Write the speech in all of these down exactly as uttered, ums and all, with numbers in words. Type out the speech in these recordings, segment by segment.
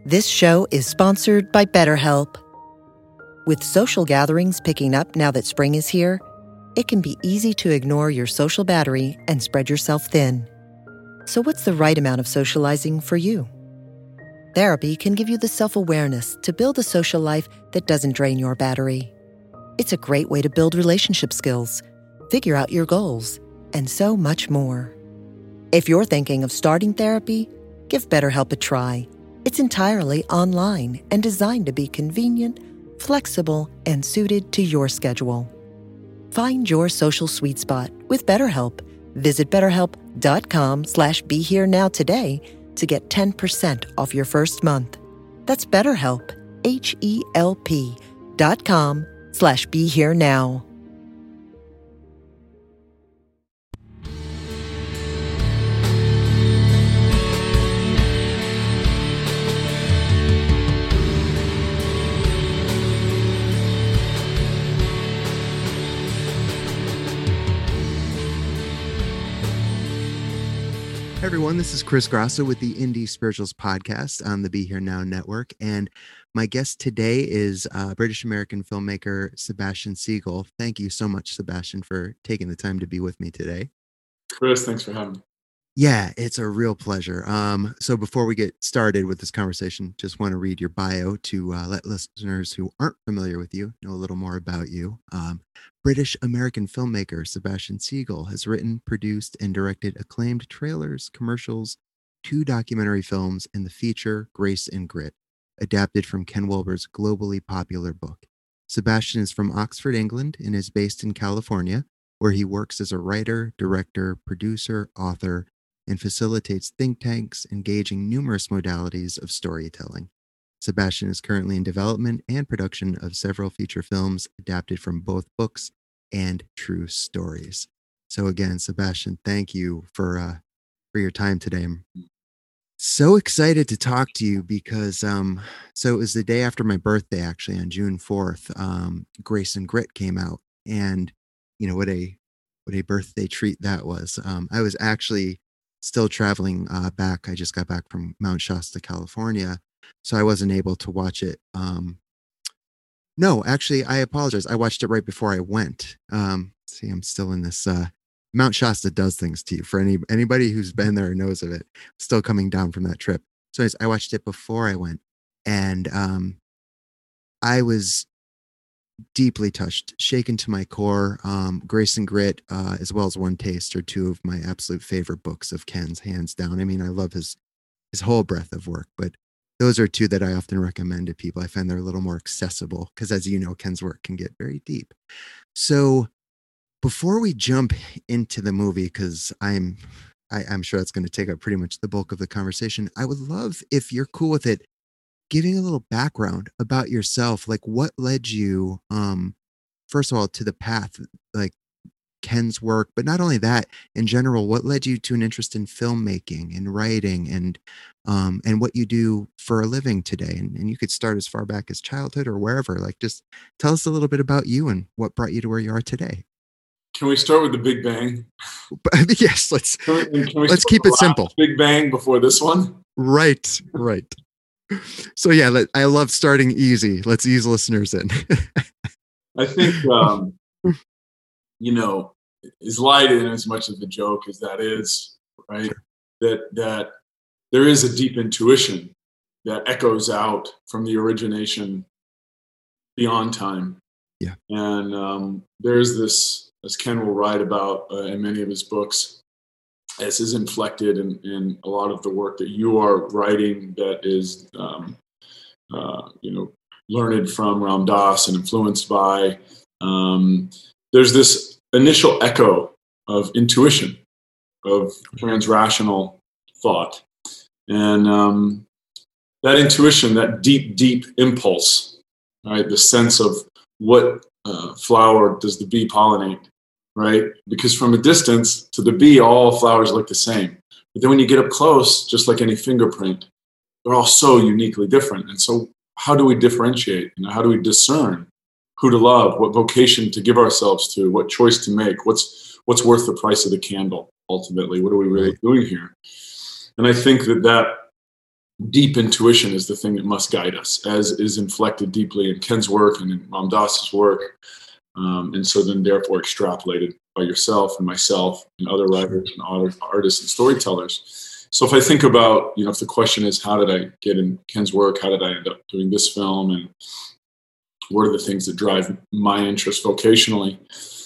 This show is sponsored by BetterHelp. With social gatherings picking up now that spring is here, it can be easy to ignore your social battery and spread yourself thin. So what's the right amount of socializing for you? Therapy can give you the self-awareness to build a social life that doesn't drain your battery. It's a great way to build relationship skills, figure out your goals, and so much more. If you're thinking of starting therapy, give BetterHelp a try. It's entirely online and designed to be convenient, flexible, and suited to your schedule. Find your social sweet spot with BetterHelp. Visit betterhelp.com slash be here now today to get ten percent off your first month. That's BetterHelp, H E L P dot com slash be here now. Hey everyone, this is Chris Grasso with the Indie Spirituals podcast on the Be Here Now network, and my guest today is uh, British-American filmmaker Sebastian Siegel. Thank you so much, Sebastian, for taking the time to be with me today. Chris, thanks for having me. Yeah, it's a real pleasure. Um, so before we get started with this conversation, just want to read your bio to uh, let listeners who aren't familiar with you know a little more about you. Um, British-American filmmaker Sebastian Siegel has written, produced, and directed acclaimed trailers, commercials, two documentary films, and the feature Grace and Grit, adapted from Ken Wilber's globally popular book. Sebastian is from Oxford, England, and is based in California, where he works as a writer, director, producer, author, and facilitates think tanks engaging numerous modalities of storytelling. Sebastian is currently in development and production of several feature films adapted from both books and true stories. So again, Sebastian, thank you for uh, for your time today. I'm so excited to talk to you because um, so it was the day after my birthday, actually, on June fourth. Um, Grace and Grit came out, and you know what a what a birthday treat that was. Um, I was actually still traveling uh, back. I just got back from Mount Shasta, California, so I wasn't able to watch it. Um, no, actually, I apologize. I watched it right before I went. Um, see, I'm still in this. Uh, Mount Shasta does things to you. For any anybody who's been there knows of it. Still coming down from that trip. So anyways, I watched it before I went, and um, I was deeply touched, shaken to my core. Um, Grace and Grit, uh, as well as One Taste, are two of my absolute favorite books of Ken's, hands down. I mean, I love his his whole breadth of work, but those are two that I often recommend to people. I find they're a little more accessible because, as you know, Ken's work can get very deep. So before we jump into the movie, because I'm I, I'm sure that's going to take up pretty much the bulk of the conversation, I would love, if you're cool with it, giving a little background about yourself. Like, what led you, um, first of all, to the path, like Ken's work, but not only that, in general, what led you to an interest in filmmaking and writing and um, and what you do for a living today? And, and you could start as far back as childhood or wherever. Like, just tell us a little bit about you and what brought you to where you are today. Can we start with the Big Bang? Yes, let's Can we, can we let's keep it simple. Big Bang before this one? Right, right. So yeah, let, I love starting easy. Let's ease listeners in. I think, um, you know, as light and as much of a joke as that is, right? Sure. That that there is a deep intuition that echoes out from the origination beyond time. Yeah. And um, there's this, as Ken will write about uh, in many of his books, as is inflected in, in a lot of the work that you are writing that is, um, uh, you know, learned from Ram Dass and influenced by, um, there's this initial echo of intuition, of transrational thought. And um, that intuition, that deep, deep impulse, right? The sense of what uh, flower does the bee pollinate, right? Because from a distance to the bee, all flowers look the same. But then when you get up close, just like any fingerprint, they're all so uniquely different. And so how do we differentiate? You know, how do we discern who to love, what vocation to give ourselves to, what choice to make, what's what's worth the price of the candle, ultimately? What are we really right. doing here? And I think that that deep intuition is the thing that must guide us, as is inflected deeply in Ken's work and in Ram Dass's work. Um, and so then therefore extrapolated by yourself and myself and other writers and artists and storytellers. So if I think about, you know, if the question is, how did I get in Ken's work? How did I end up doing this film? And what are the things that drive my interest vocationally?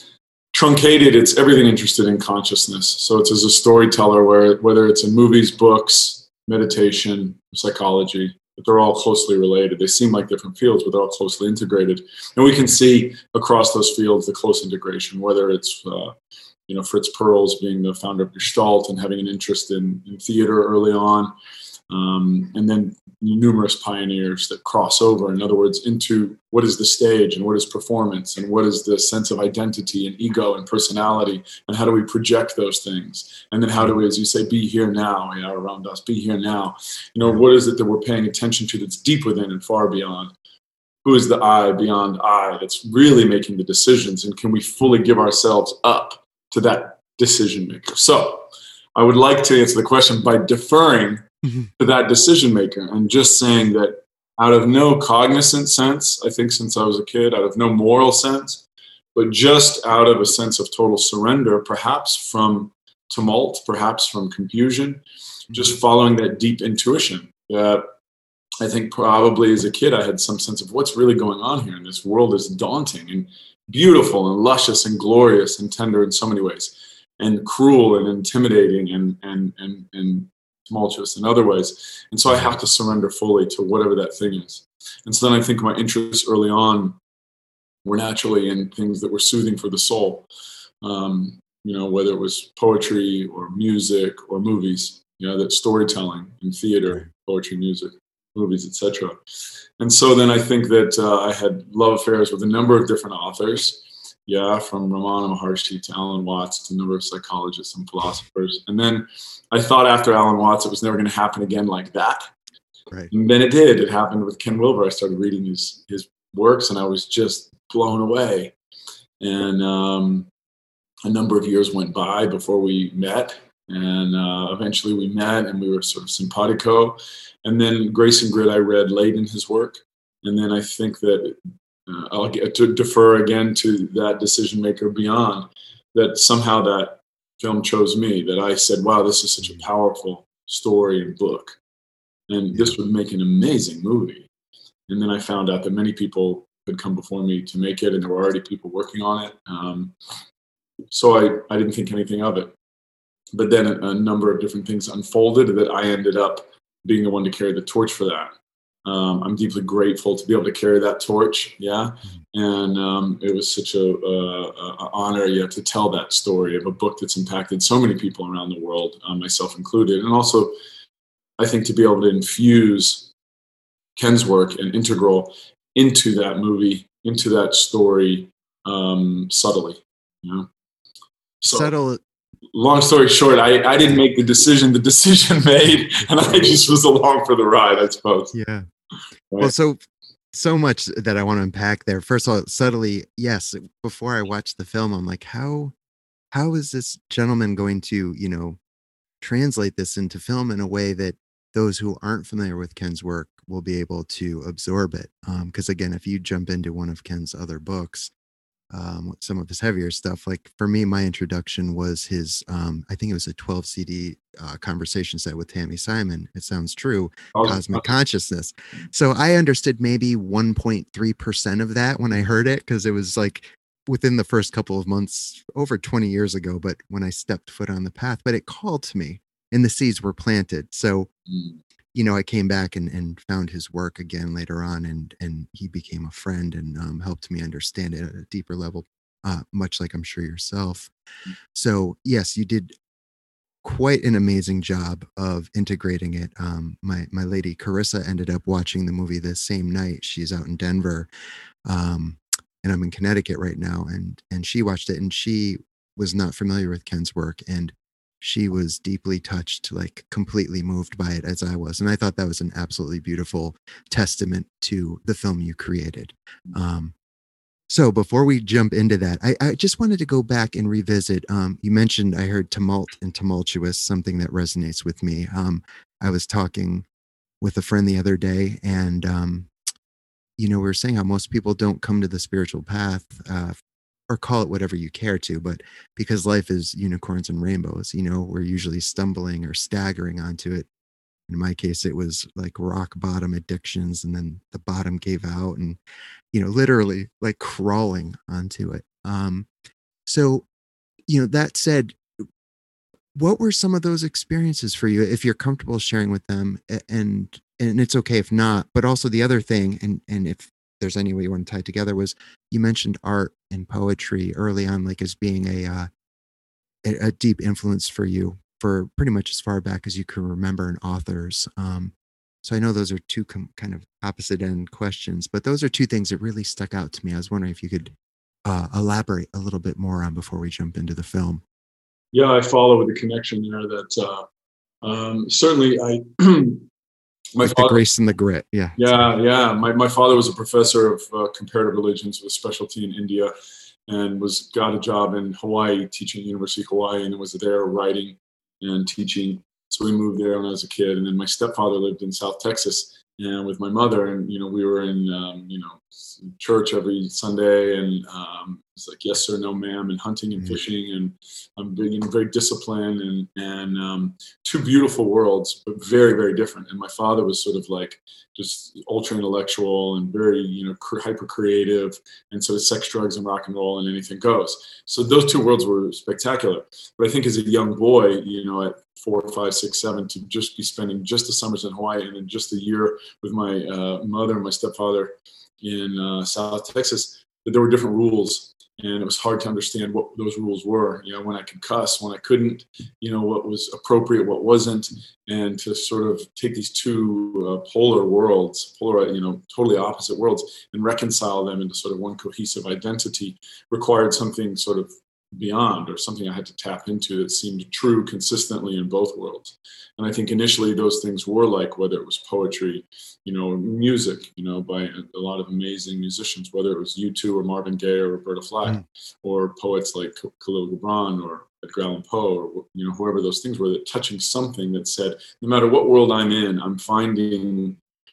Truncated, it's everything interested in consciousness. So it's as a storyteller, where whether it's in movies, books, meditation, psychology, but they're all closely related. They seem like different fields, but they're all closely integrated. And we can see across those fields the close integration, whether it's, uh, you know, Fritz Perls being the founder of Gestalt and having an interest in, in theater early on, um, and then numerous pioneers that cross over, in other words, into what is the stage and what is performance and what is the sense of identity and ego and personality, and how do we project those things? And then how do we, as you say, be here now, you know, around us, be here now. You know, what is it that we're paying attention to that's deep within and far beyond? Who is the I beyond I that's really making the decisions? And can we fully give ourselves up to that decision maker? So I would like to answer the question by deferring mm-hmm. to that decision maker and just saying that out of no cognizant sense, I think since I was a kid, out of no moral sense, but just out of a sense of total surrender, perhaps from tumult, perhaps from confusion, mm-hmm. just following that deep intuition that I think probably as a kid, I had some sense of what's really going on here. And this world is daunting and beautiful and luscious and glorious and tender in so many ways, and cruel and intimidating and, and, and, and tumultuous in other ways. And so I have to surrender fully to whatever that thing is. And so then I think my interests early on were naturally in things that were soothing for the soul. Um, you know, whether it was poetry or music or movies, you know, that storytelling and theater, poetry, music, movies, et cetera. And so then I think that uh, I had love affairs with a number of different authors. Yeah, from Ramana Maharshi to Alan Watts to a number of psychologists and philosophers. And then I thought after Alan Watts, it was never going to happen again like that. Right. And then it did. It happened with Ken Wilber. I started reading his his works, and I was just blown away. And um, a number of years went by before we met. And uh, eventually we met, and we were sort of simpatico. And then Grace and Grit I read late in his work. And then I think that Uh, I'll get to defer again to that decision maker beyond, that somehow that film chose me, that I said, wow, this is such a powerful story and book, and this would make an amazing movie. And then I found out that many people had come before me to make it, and there were already people working on it. Um, so I, I didn't think anything of it. But then a, a number of different things unfolded that I ended up being the one to carry the torch for that. Um, I'm deeply grateful to be able to carry that torch, yeah. And um, it was such a, a, a honor, yeah, to tell that story of a book that's impacted so many people around the world, um, myself included. And also, I think to be able to infuse Ken's work and integral into that movie, into that story, um, subtly, you know. So, Subtle. Long story short, I, I didn't make the decision. The decision made, and I just was along for the ride, I suppose. Yeah. Right. Well, so so much that I want to unpack there. First of all, subtly, yes. Before I watched the film, I'm like, how how is this gentleman going to, you know, translate this into film in a way that those who aren't familiar with Ken's work will be able to absorb it? Because um, again, if you jump into one of Ken's other books, um, some of his heavier stuff, like for me, my introduction was his, um, I think it was a twelve C D uh, conversation set with Tammy Simon. It Sounds True, Oh, Cosmic Consciousness. So I understood maybe one point three percent of that when I heard it, because it was like within the first couple of months, over twenty years ago, but when I stepped foot on the path, but it called to me and the seeds were planted. So, Mm. you know, I came back and, and found his work again later on, and and he became a friend and um, helped me understand it at a deeper level, uh, much like I'm sure yourself. So yes, you did quite an amazing job of integrating it. Um, my my lady Carissa ended up watching the movie the same night. She's out in Denver, um, and I'm in Connecticut right now, and and she watched it, and she was not familiar with Ken's work, and she was deeply touched, like completely moved by it as I was. And I thought that was an absolutely beautiful testament to the film you created. Um, so before we jump into that, I, I just wanted to go back and revisit. Um, you mentioned, I heard tumult and tumultuous, something that resonates with me. Um, I was talking with a friend the other day, and um, you know, we were saying how most people don't come to the spiritual path, uh, or call it whatever you care to, but because life is unicorns and rainbows, you know, we're usually stumbling or staggering onto it. In my case, it was like rock bottom addictions, and then the bottom gave out, and you know, literally like crawling onto it. Um, so, you know, that said, what were some of those experiences for you, if you're comfortable sharing with them? A- And and it's okay if not. But also the other thing, and and if there's any way you want to tie it together, was you mentioned art and poetry early on, like as being a uh, a, a deep influence for you for pretty much as far back as you can remember in authors. Um, so I know those are two com- kind of opposite end questions, but those are two things that really stuck out to me. I was wondering if you could uh, elaborate a little bit more on before we jump into the film. Yeah, I follow with the connection there that uh, um, certainly I, my Like the father, grace and the grit. Yeah. yeah, yeah, my, my father was a professor of uh, comparative religions with a specialty in India, and was got a job in Hawaii teaching at University of Hawaii, and was there writing and teaching. So we moved there when I was a kid, and then my stepfather lived in South Texas, and with my mother, and you know we were in um, you know church every Sunday, and um, it's like yes sir, no ma'am, and hunting and Mhm. fishing, and I'm being you know, very disciplined, and and um, two beautiful worlds, but very very different. And my father was sort of like just ultra intellectual and very you know cr- hyper creative, and so it's sex, drugs, and rock and roll, and anything goes. So those two worlds were spectacular. But I think as a young boy, you know, at four, five, six, seven, to just be spending just the summers in Hawaii and then just a year with my uh, mother and my stepfather in uh, South Texas, that there were different rules. And it was hard to understand what those rules were, you know, when I could cuss, when I couldn't, you know, what was appropriate, what wasn't, and to sort of take these two uh, polar worlds, polar, you know, totally opposite worlds, and reconcile them into sort of one cohesive identity required something sort of beyond, or something I had to tap into that seemed true consistently in both worlds. And I think initially those things were like, whether it was poetry, you know, music, you know, by a, a lot of amazing musicians, whether it was U two or Marvin Gaye or Roberta Flack, Mm. or poets like Khalil Gibran or Edgar Allan Poe, or you know, whoever those things were, that touching something that said, no matter what world I'm in, I'm finding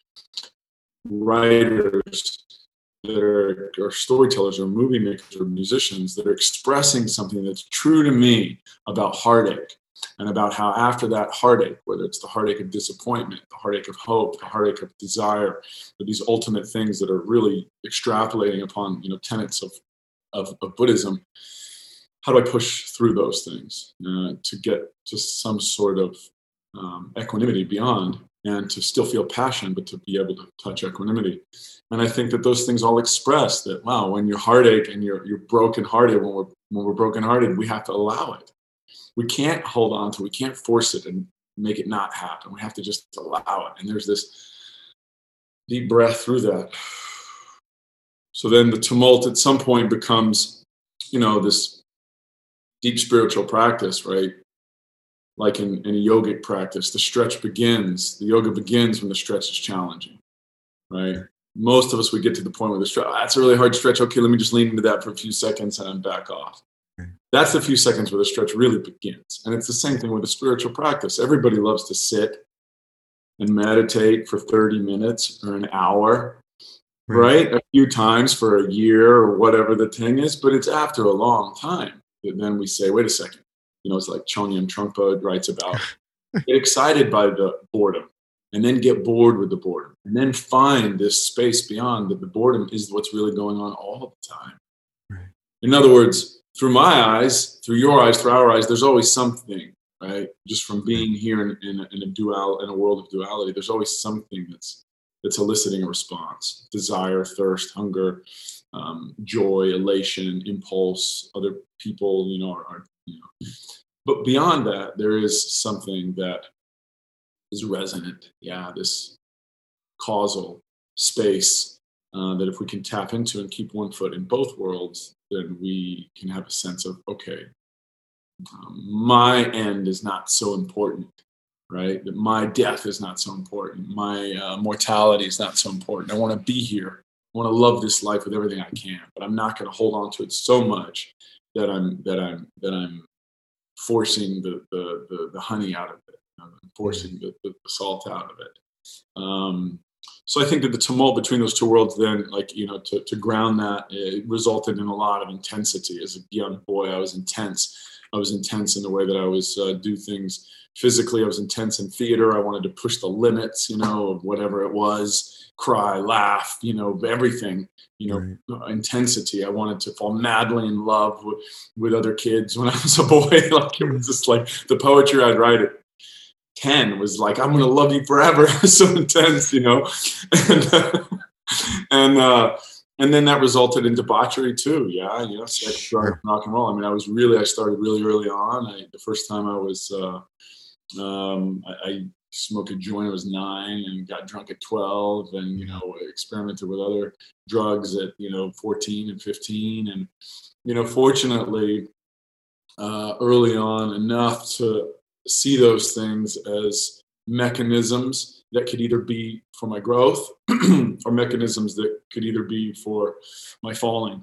writers that are, or storytellers or movie makers or musicians that are expressing something that's true to me about heartache, and about how after that heartache, whether it's the heartache of disappointment, the heartache of hope, the heartache of desire, or these ultimate things that are really extrapolating upon you know tenets of of, of Buddhism, how do I push through those things uh, to get to some sort of um, equanimity beyond, and to still feel passion, but to be able to touch equanimity. And I think that those things all express that, wow, when you're heartache and you're, you're brokenhearted, when we're, when we're brokenhearted, we have to allow it. We can't hold on to it. We can't force it and make it not happen. We have to just allow it. And there's this deep breath through that. So then the tumult at some point becomes, you know, this deep spiritual practice, right? Like in, in a yogic practice, the stretch begins, the yoga begins when the stretch is challenging, right? Most of us, we get to the point where the stretch, oh, that's a really hard stretch. Okay, let me just lean into that for a few seconds and then back off. Right. That's the few seconds where the stretch really begins. And it's the same thing with a spiritual practice. Everybody loves to sit and meditate for thirty minutes or an hour, Right. right? A few times for a year or whatever the thing is, but it's after a long time that then we say, wait a second. You know, it's like Chongyam Trungpa writes about, get excited by the boredom, and then get bored with the boredom, and then find this space beyond that the boredom is what's really going on all the time. Right. In other words, through my eyes, through your eyes, through our eyes, there's always something, right? Just from being here in, in, a, in a dual, in a world of duality, there's always something that's that's eliciting a response: desire, thirst, hunger, um, joy, elation, impulse. Other people, you know, are, are you know. But beyond that, there is something that is resonant. Yeah, this causal space uh, that if we can tap into and keep one foot in both worlds, then we can have a sense of, okay, um, my end is not so important, right? That my death is not so important. My uh, mortality is not so important. I want to be here. I want to love this life with everything I can, but I'm not going to hold on to it so much that I'm that I'm that I'm forcing the the the, the honey out of it, you know, forcing the, the, the salt out of it. Um, so I think that the tumult between those two worlds then, like, you know, to, to ground that, it resulted in a lot of intensity. As a young boy, I was intense. I was intense in the way that I was uh, do things physically. I was intense in theater. I wanted to push the limits, you know, of whatever it was, cry, laugh, you know, everything, you know, right. Intensity. I wanted to fall madly in love with, with other kids when I was a boy. Like, it was just like the poetry I'd write at ten was like, I'm going to love you forever. It was so intense, you know, and, uh, and, uh, and then that resulted in debauchery too. Yeah. You know, sex, drugs, rock and roll. I mean, I was really, I started really early on. I, the first time I was, uh, um, I, I smoked a joint, I was nine, and got drunk at twelve, and, you know, experimented with other drugs at, you know, fourteen and fifteen. And, you know, fortunately, uh, early on enough to see those things as mechanisms that could either be for my growth or mechanisms that could either be for my falling.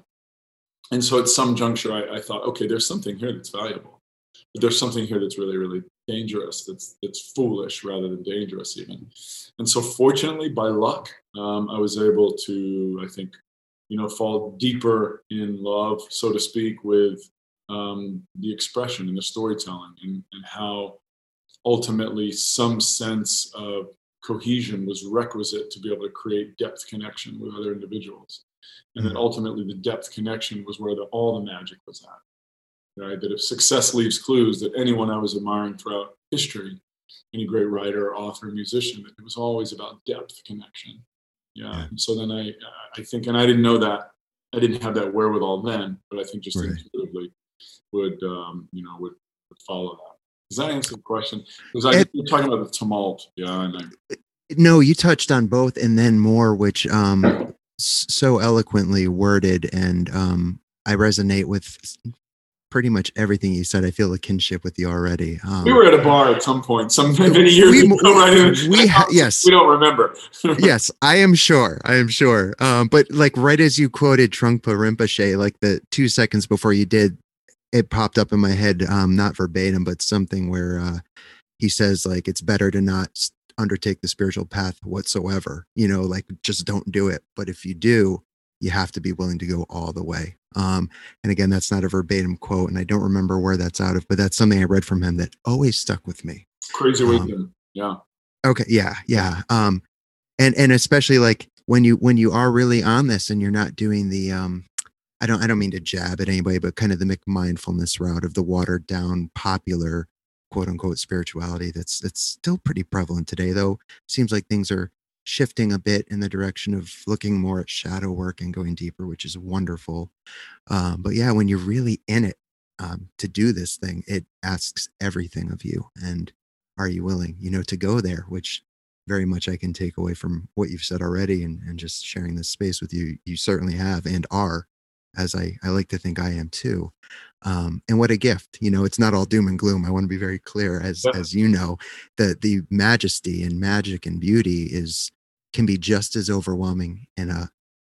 And so at some juncture, I, I thought, okay, there's something here that's valuable, but there's something here that's really, really dangerous. That's, that's foolish rather than dangerous even. And so fortunately, by luck, um, I was able to, I think, you know, fall deeper in love, so to speak, with um, the expression and the storytelling, and, and how ultimately some sense of cohesion was requisite to be able to create depth connection with other individuals. And then ultimately the depth connection was where the, all the magic was at, right? That if success leaves clues, that anyone I was admiring throughout history, any great writer, author, musician, that it was always about depth connection. Yeah. yeah. And so then I, I think, and I didn't know that, I didn't have that wherewithal then, but I think just right. intuitively would, um, you know, would, would follow that. Does that answer the question? Because I, you're talking about the tumult. Yeah. And I, no, you touched on both and then more, which um, so eloquently worded. And um, I resonate with pretty much everything you said. I feel a kinship with you already. Um, we were at a bar at some point, some many years we, ago. Right? We ha- yes, we don't remember. Yes, I am sure. I am sure. Um, but like right as you quoted Trungpa Rinpoche, like the two seconds before you did, it popped up in my head, um, not verbatim, but something where uh, he says like it's better to not undertake the spiritual path whatsoever. You know, like just don't do it. But if you do, you have to be willing to go all the way. Um, and again, that's not a verbatim quote, and I don't remember where that's out of, but that's something I read from him that always stuck with me. Crazy wisdom. Um, yeah. Okay. Yeah. Yeah. Um, and, and especially like when you, when you are really on this and you're not doing the, um, I don't, I don't mean to jab at anybody, but kind of the McMindfulness route of the watered down, popular, quote unquote, spirituality. That's, that's still pretty prevalent today, though. Seems like things are shifting a bit in the direction of looking more at shadow work and going deeper, which is wonderful. Um, but yeah, when you're really in it um, to do this thing, it asks everything of you. And are you willing, you know, to go there, which very much I can take away from what you've said already, and, and just sharing this space with you. You certainly have and are, as I, I like to think I am too. Um, and what a gift, you know, it's not all doom and gloom. I want to be very clear, as, yeah. as you know, that the majesty and magic and beauty is, can be just as overwhelming in a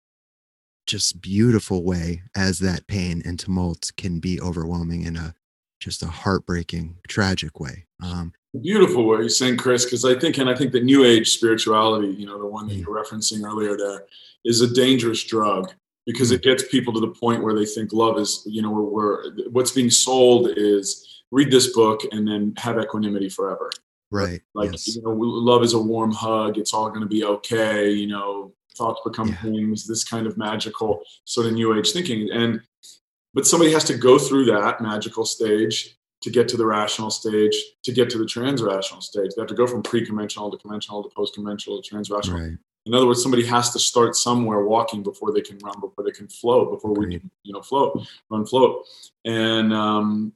just beautiful way as that pain and tumult can be overwhelming in a, just a heartbreaking, tragic way. Um, Beautiful what you're saying, Chris, because I think, and I think that New Age spirituality, you know, the one that you're referencing earlier there, is a dangerous drug, because it gets people to the point where they think love is, you know, where we're, what's being sold is read this book and then have equanimity forever. Right. Like, yes. you know, love is a warm hug. It's all going to be okay. You know, thoughts become yeah. things, this kind of magical sort of New Age thinking. And, but somebody has to go through that magical stage to get to the rational stage, to get to the trans-rational stage. They have to go from pre-conventional to conventional to post-conventional to trans-rational. Right. In other words, somebody has to start somewhere walking before they can run, before they can float, before Agreed. we can, you know, float, run, float. And um,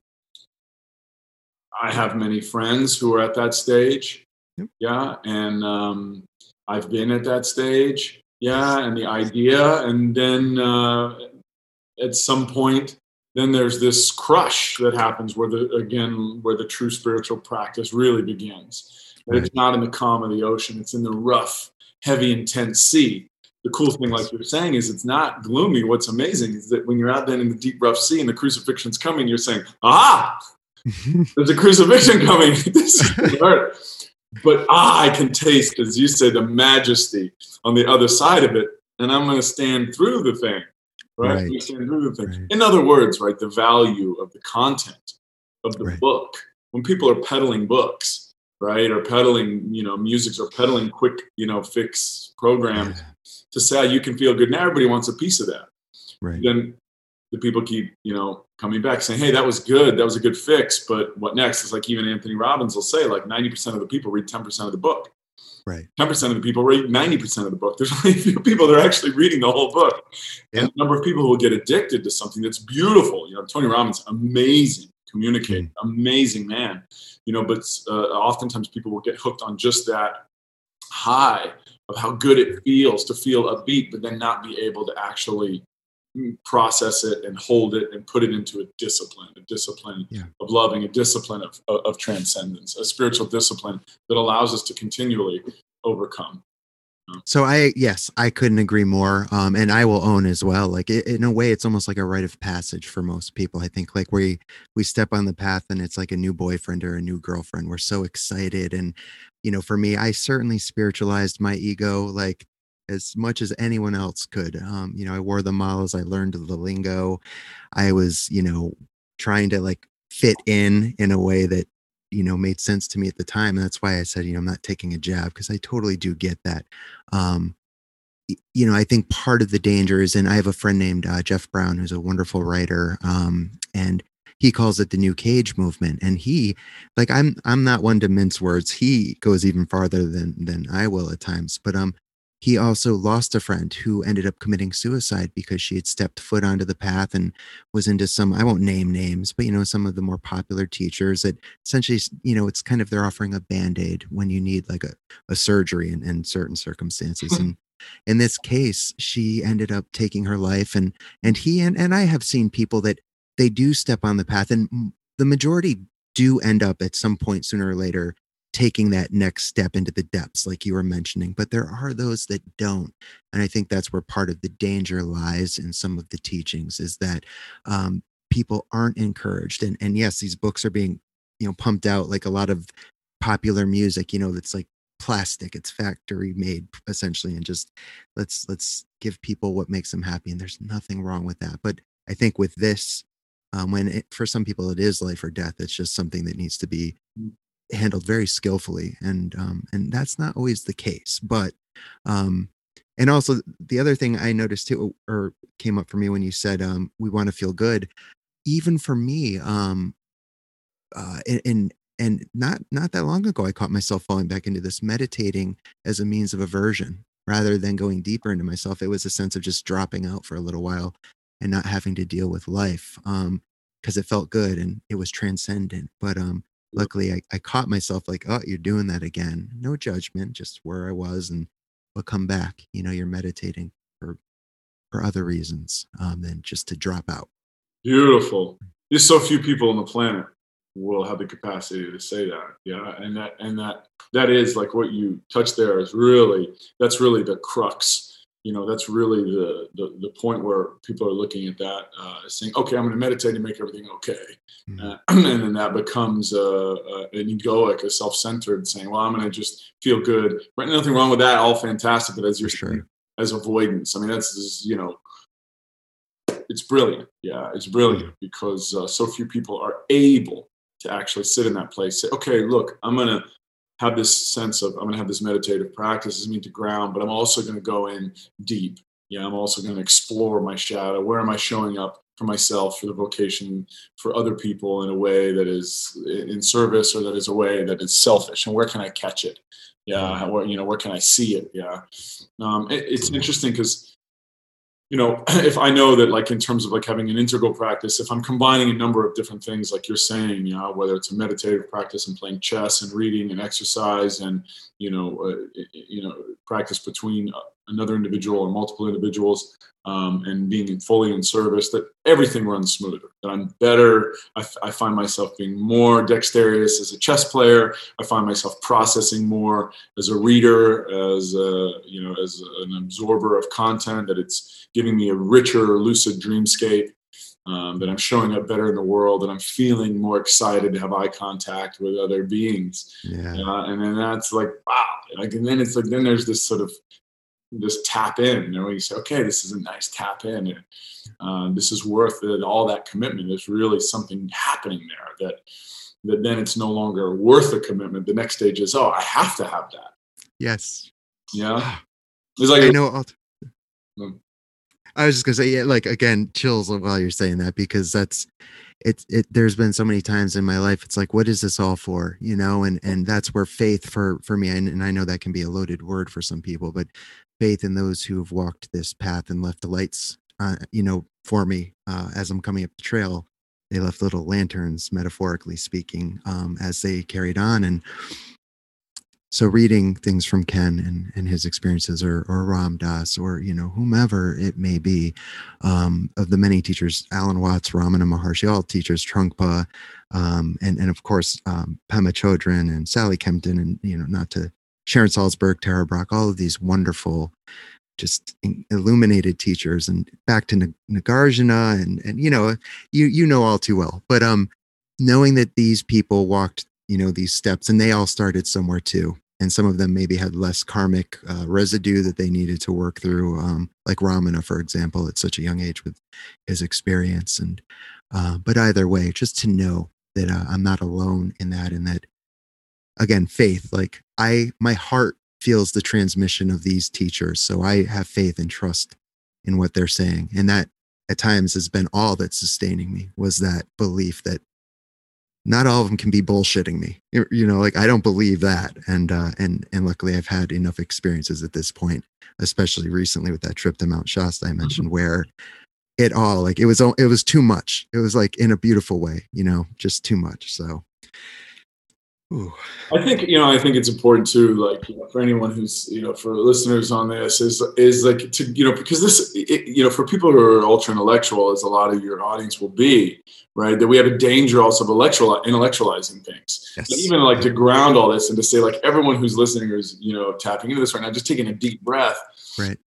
I have many friends who are at that stage. Yep. Yeah. And um, I've been at that stage. Yeah. And the idea, and then uh, at some point, then there's this crush that happens where the, again, where the true spiritual practice really begins. Right. It's not in the calm of the ocean. It's in the rough, heavy, intense sea. The cool thing, like you're saying, is it's not gloomy. What's amazing is that when you're out there in the deep, rough sea and the crucifixion's coming, you're saying, ah, there's a crucifixion coming. This is hurt. but ah, I can taste, as you say, the majesty on the other side of it, and I'm going to stand through the thing, right? Right. I'm stand through the thing. Right. In other words, right, the value of the content of the Right. book. When people are peddling books, right, or peddling, you know, music, or peddling quick, you know, fix programs Yeah. to say you can feel good. Now everybody wants a piece of that. Right. Then the people keep, you know, coming back saying, hey, that was good. That was a good fix. But what next? It's like even Anthony Robbins will say, like ninety percent of the people read ten percent of the book. Right. ten percent of the people read ninety percent of the book. There's only a few people that are actually reading the whole book. Yep. And the number of people who will get addicted to something that's beautiful. You know, Tony Robbins, amazing communicator, Mm. amazing man. You know, but uh, oftentimes people will get hooked on just that high of how good it feels to feel a beat, but then not be able to actually process it and hold it and put it into a discipline, a discipline Yeah. of loving, a discipline of, of, of transcendence, a spiritual discipline that allows us to continually overcome. So I, yes, I couldn't agree more. Um, and I will own as well. Like it, in a way, it's almost like a rite of passage for most people. I think like we, we step on the path and it's like a new boyfriend or a new girlfriend. We're so excited. And, you know, for me, I certainly spiritualized my ego, like as much as anyone else could. Um, you know, I wore the models, I learned the lingo. I was, you know, trying to like fit in in a way that, you know, made sense to me at the time. And that's why I said, you know, I'm not taking a jab, because I totally do get that. Um, y- you know, I think part of the danger is, and I have a friend named uh, Jeff Brown, who's a wonderful writer. Um, and he calls it the new cage movement. And he, like, I'm, I'm not one to mince words. He goes even farther than, than I will at times, but, um, he also lost a friend who ended up committing suicide because she had stepped foot onto the path and was into some, I won't name names, but, you know, some of the more popular teachers that essentially, you know, it's kind of, they're offering a Band-Aid when you need like a, a surgery in, in certain circumstances. And in this case, she ended up taking her life. And, and he, and, and I have seen people that they do step on the path, and m- the majority do end up at some point sooner or later taking that next step into the depths, like you were mentioning. But there are those that don't. And I think that's where part of the danger lies in some of the teachings, is that um, people aren't encouraged. And, and yes, these books are being, you know, pumped out like a lot of popular music, you know, that's like plastic, it's factory made essentially. And just let's, let's give people what makes them happy. And there's nothing wrong with that. But I think with this, um, when it, for some people it is life or death, it's just something that needs to be handled very skillfully, and um and that's not always the case. But um and also the other thing I noticed too, or came up for me when you said um we want to feel good, even for me, um uh and, and and not not that long ago I caught myself falling back into this, meditating as a means of aversion rather than going deeper into myself. It was a sense of just dropping out for a little while and not having to deal with life, um because it felt good and it was transcendent. But um luckily I, I caught myself like, oh, you're doing that again. No judgment, just where I was. And but come back, you know, you're meditating for for other reasons um than just to drop out. Beautiful. There's so few people on the planet who will have the capacity to say that. Yeah. And that, and that, that is like what you touched there is really, that's really the crux. You know, that's really the, the, the point where people are looking at that, uh, saying, okay, I'm going to meditate and make everything okay. Mhm. Uh, and then that becomes uh, uh, an egoic, a self-centered, saying, well, I'm going to just feel good. Right, nothing wrong with that. All fantastic. But as you're For sure. saying, as avoidance, I mean, that's, just, you know, it's brilliant. Yeah, it's brilliant because uh, so few people are able to actually sit in that place. Say, okay, look, I'm going to have this sense of, I'm going to have this meditative practice as me to ground, but I'm also going to go in deep. Yeah, I'm also going to explore my shadow. Where am I showing up for myself, for the vocation, for other people in a way that is in service, or that is a way that is selfish? And where can I catch it? Yeah, where, you know, where can I see it? Yeah, um, it, it's interesting because, you know, if I know that, like, in terms of like having an integral practice, if I'm combining a number of different things, like you're saying, you know, whether it's a meditative practice and playing chess and reading and exercise and, you know, uh, you know, practice between another individual or multiple individuals, um, and being fully in service, that everything runs smoother, that I'm better. I, f- I find myself being more dexterous as a chess player. I find myself processing more as a reader, as a, you know, as an absorber of content, that it's giving me a richer, lucid dreamscape. um, that I'm showing up better in the world, and I'm feeling more excited to have eye contact with other beings. Yeah. Uh, and then that's like, wow. Like, and then it's like, then there's this sort of this tap in, you know, you say, okay, this is a nice tap in. And, uh, this is worth it, all that commitment. There's really something happening there that, that then it's no longer worth the commitment. The next stage is, oh, I have to have that. Yes. Yeah. It's like, I know. I'll, um, I was just gonna say, yeah, like again, chills while you're saying that, because that's it. It there's been so many times in my life, it's like, what is this all for, you know? And and that's where faith for for me, and, and I know that can be a loaded word for some people, but faith in those who have walked this path and left the lights, uh, you know, for me uh, as I'm coming up the trail. They left little lanterns, metaphorically speaking, um, as they carried on. And so reading things from Ken and, and his experiences, or, or Ram Dass, or, you know, whomever it may be, um, of the many teachers, Alan Watts, Ramana Maharshi, all teachers, Trungpa, um, and, and of course, um, Pema Chodron and Sally Kempton, and, you know, not to Sharon Salzberg, Tara Brach, all of these wonderful, just illuminated teachers, and back to Nagarjuna, and, and, you know, you, you know, all too well, but, um, knowing that these people walked, you know, these steps, and they all started somewhere too. And some of them maybe had less karmic uh, residue that they needed to work through. Um, like Ramana, for example, at such a young age with his experience. And, uh, but either way, just to know that uh, I'm not alone in that. And that, again, faith, like I, my heart feels the transmission of these teachers. So I have faith and trust in what they're saying. And that at times has been all that's sustaining me, was that belief that not all of them can be bullshitting me. You know, like I don't believe that. And, uh, and, and luckily I've had enough experiences at this point, especially recently with that trip to Mount Shasta I mentioned, where it all, like, it was, it was too much. It was like in a beautiful way, you know, just too much. So, ooh. I think, you know, I think it's important too, like, you know, for anyone who's, you know, for listeners on this, is, is like to, you know, because this, it, you know, for people who are ultra intellectual, as a lot of your audience will be, right, that we have a danger also of intellectual, intellectualizing things. Yes. But even like to ground all this and to say, like, everyone who's listening or is, you know, tapping into this right now, just taking a deep breath. Right.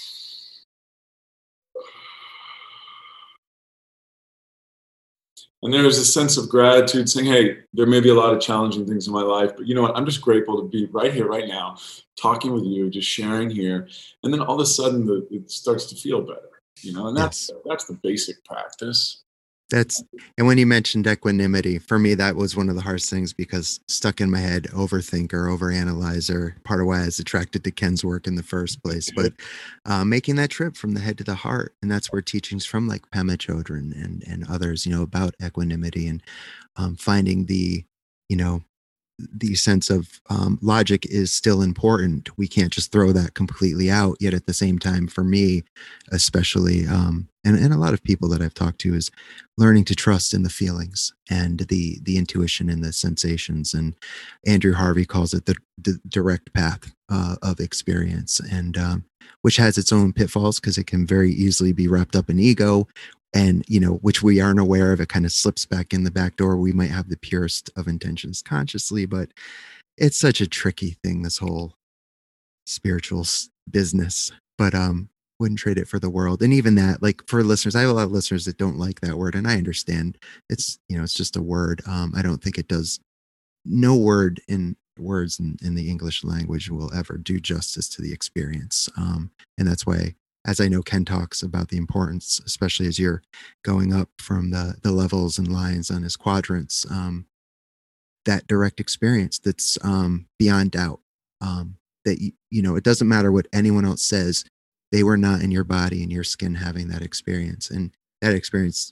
And there's a sense of gratitude, saying, hey, there may be a lot of challenging things in my life, but you know what? I'm just grateful to be right here, right now, talking with you, just sharing here. And then all of a sudden, the, it starts to feel better, you know, and that's, yes. that's the basic practice. That's, and when you mentioned equanimity, for me, that was one of the hardest things, because stuck in my head, overthinker, overanalyzer, part of why I was attracted to Ken's work in the first place. But uh, making that trip from the head to the heart, and that's where teachings from like Pema Chodron and, and others, you know, about equanimity, and um, finding the, you know, the sense of um, logic is still important. We can't just throw that completely out. Yet at the same time, for me, especially, um, and, and a lot of people that I've talked to, is learning to trust in the feelings and the the intuition and the sensations. And Andrew Harvey calls it the, the direct path uh, of experience, and um, which has its own pitfalls, because it can very easily be wrapped up in ego. And, you know, which we aren't aware of, it kind of slips back in the back door. We might have the purest of intentions consciously, but it's such a tricky thing, this whole spiritual business. But um, wouldn't trade it for the world. And even that, like, for listeners, I have a lot of listeners that don't like that word, and I understand. It's, you know, it's just a word. Um, I don't think it does. No word in words in, in the English language will ever do justice to the experience. Um, and that's why, as I know Ken talks about the importance, especially as you're going up from the, the levels and lines on his quadrants, um, that direct experience that's um, beyond doubt. Um, that, you, you know, it doesn't matter what anyone else says, they were not in your body and your skin having that experience. And that experience,